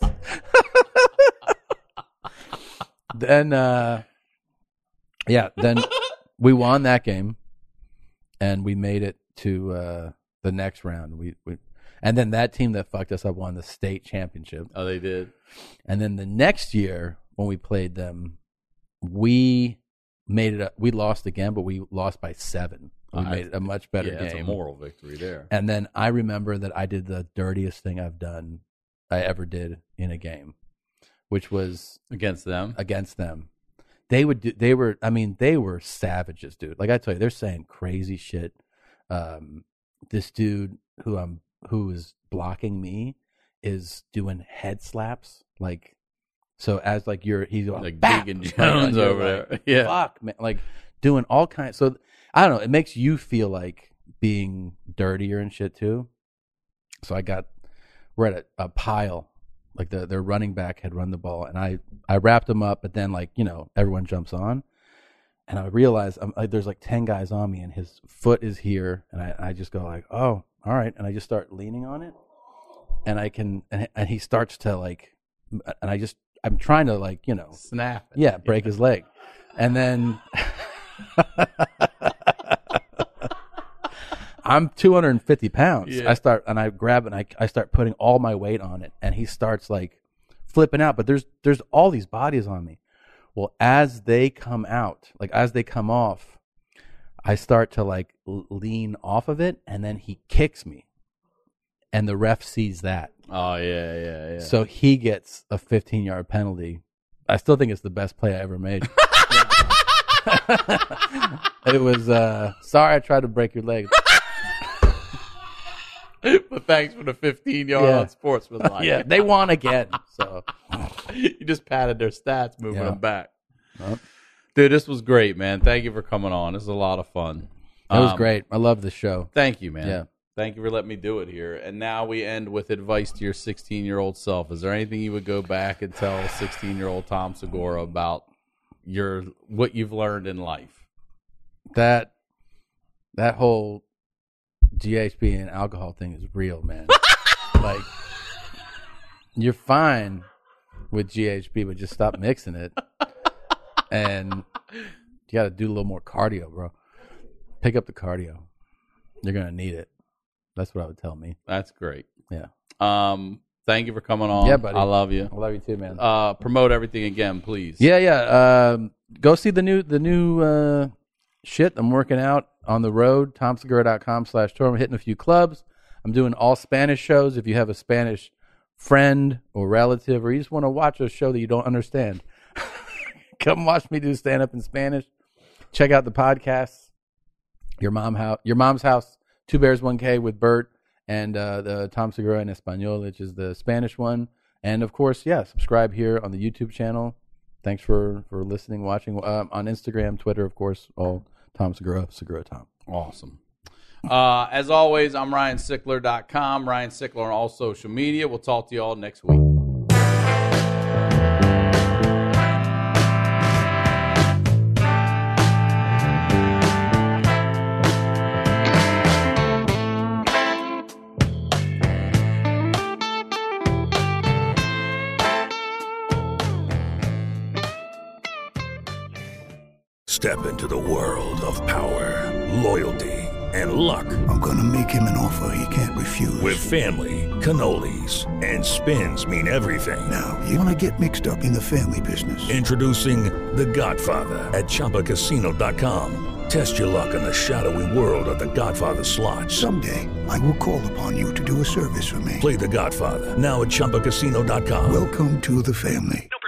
Then, uh, yeah, then we won that game, and we made it to uh, the next round. We, we, and then that team that fucked us up won the state championship. Oh, they did. And then the next year when we played them, we made it. A, we lost again, but we lost by seven. We Uh, made it a much better yeah, game. it's a moral victory there. And then I remember that I did the dirtiest thing I've done, I ever did in a game, which was Against them. against them. They would do, they were, I mean, they were savages, dude. Like I tell you, they're saying crazy shit. Um, this dude who I'm, who is blocking me is doing head slaps. Like, so as like you're, he's going Like bap, Deacon like, Jones and you're over like, there. Yeah. Fuck, man. Like doing all kinds. So I don't know. It makes you feel like being dirtier and shit too. So I got, we're at a, a pile. Like the their running back had run the ball, and I, I wrapped him up, but then like you know everyone jumps on, and I realize I'm, like, there's like ten guys on me, and his foot is here, and I, I just go like, oh, all right, and I just start leaning on it, and I can, and, and he starts to like, and I just I'm trying to like you know Snap. it. yeah break his leg, and then I'm two hundred fifty pounds. Yeah. I start and I grab it and I, I start putting all my weight on it, and he starts like flipping out. But there's there's all these bodies on me. Well, as they come out, like as they come off, I start to like l- lean off of it, and then he kicks me, and the ref sees that, Oh, yeah, yeah, yeah. so he gets a fifteen yard penalty. I still think it's the best play I ever made. It was uh, sorry I tried to break your leg. But thanks for the fifteen yard Yeah. on sportsmanlike. Yeah, they won again. So You just patted their stats, moving Yeah. them back. Yep. Dude, this was great, man. Thank you for coming on. This is a lot of fun. it was Um, great. I love the show. Thank you, man. Yeah. Thank you for letting me do it here. And now we end with advice to your sixteen-year-old self. Is there anything you would go back and tell sixteen-year-old Tom Segura about your what you've learned in life? That that whole G H B and alcohol thing is real, man. Like you're fine with G H B, but just stop mixing it. And you got to do a little more cardio, bro. Pick up the cardio. You're going to need it. That's what I would tell me. That's great. Yeah. Um, thank you for coming on. Yeah, buddy. I love you. I love you too, man. Uh, promote everything again, please. Yeah, yeah. Um, go see the new the new uh, shit I'm working out on the road. tom segura dot com slash tour. I'm hitting a few clubs. I'm doing all Spanish shows. If you have a Spanish friend or relative, or you just want to watch a show that you don't understand, come watch me do stand up in Spanish. Check out the podcasts. Your mom house, your mom's house, Two Bears One K with Bert, and uh, the Tom Segura en Español, which is the Spanish one. And of course, yeah, subscribe here on the YouTube channel. Thanks for, for listening, watching uh, on Instagram, Twitter, of course, all Tom Segura, Segura Tom. Awesome. Uh, as always, I'm Ryan Sickler dot com, Ryan Sickler on all social media. We'll talk to you all next week. Step into the world of power, loyalty, and luck. I'm gonna make him an offer he can't refuse. With family, cannolis, and spins mean everything. Now, you wanna get mixed up in the family business. Introducing The Godfather at Chumba Casino dot com. Test your luck in the shadowy world of The Godfather slot. Someday, I will call upon you to do a service for me. Play The Godfather now at Chumba Casino dot com. Welcome to the family. No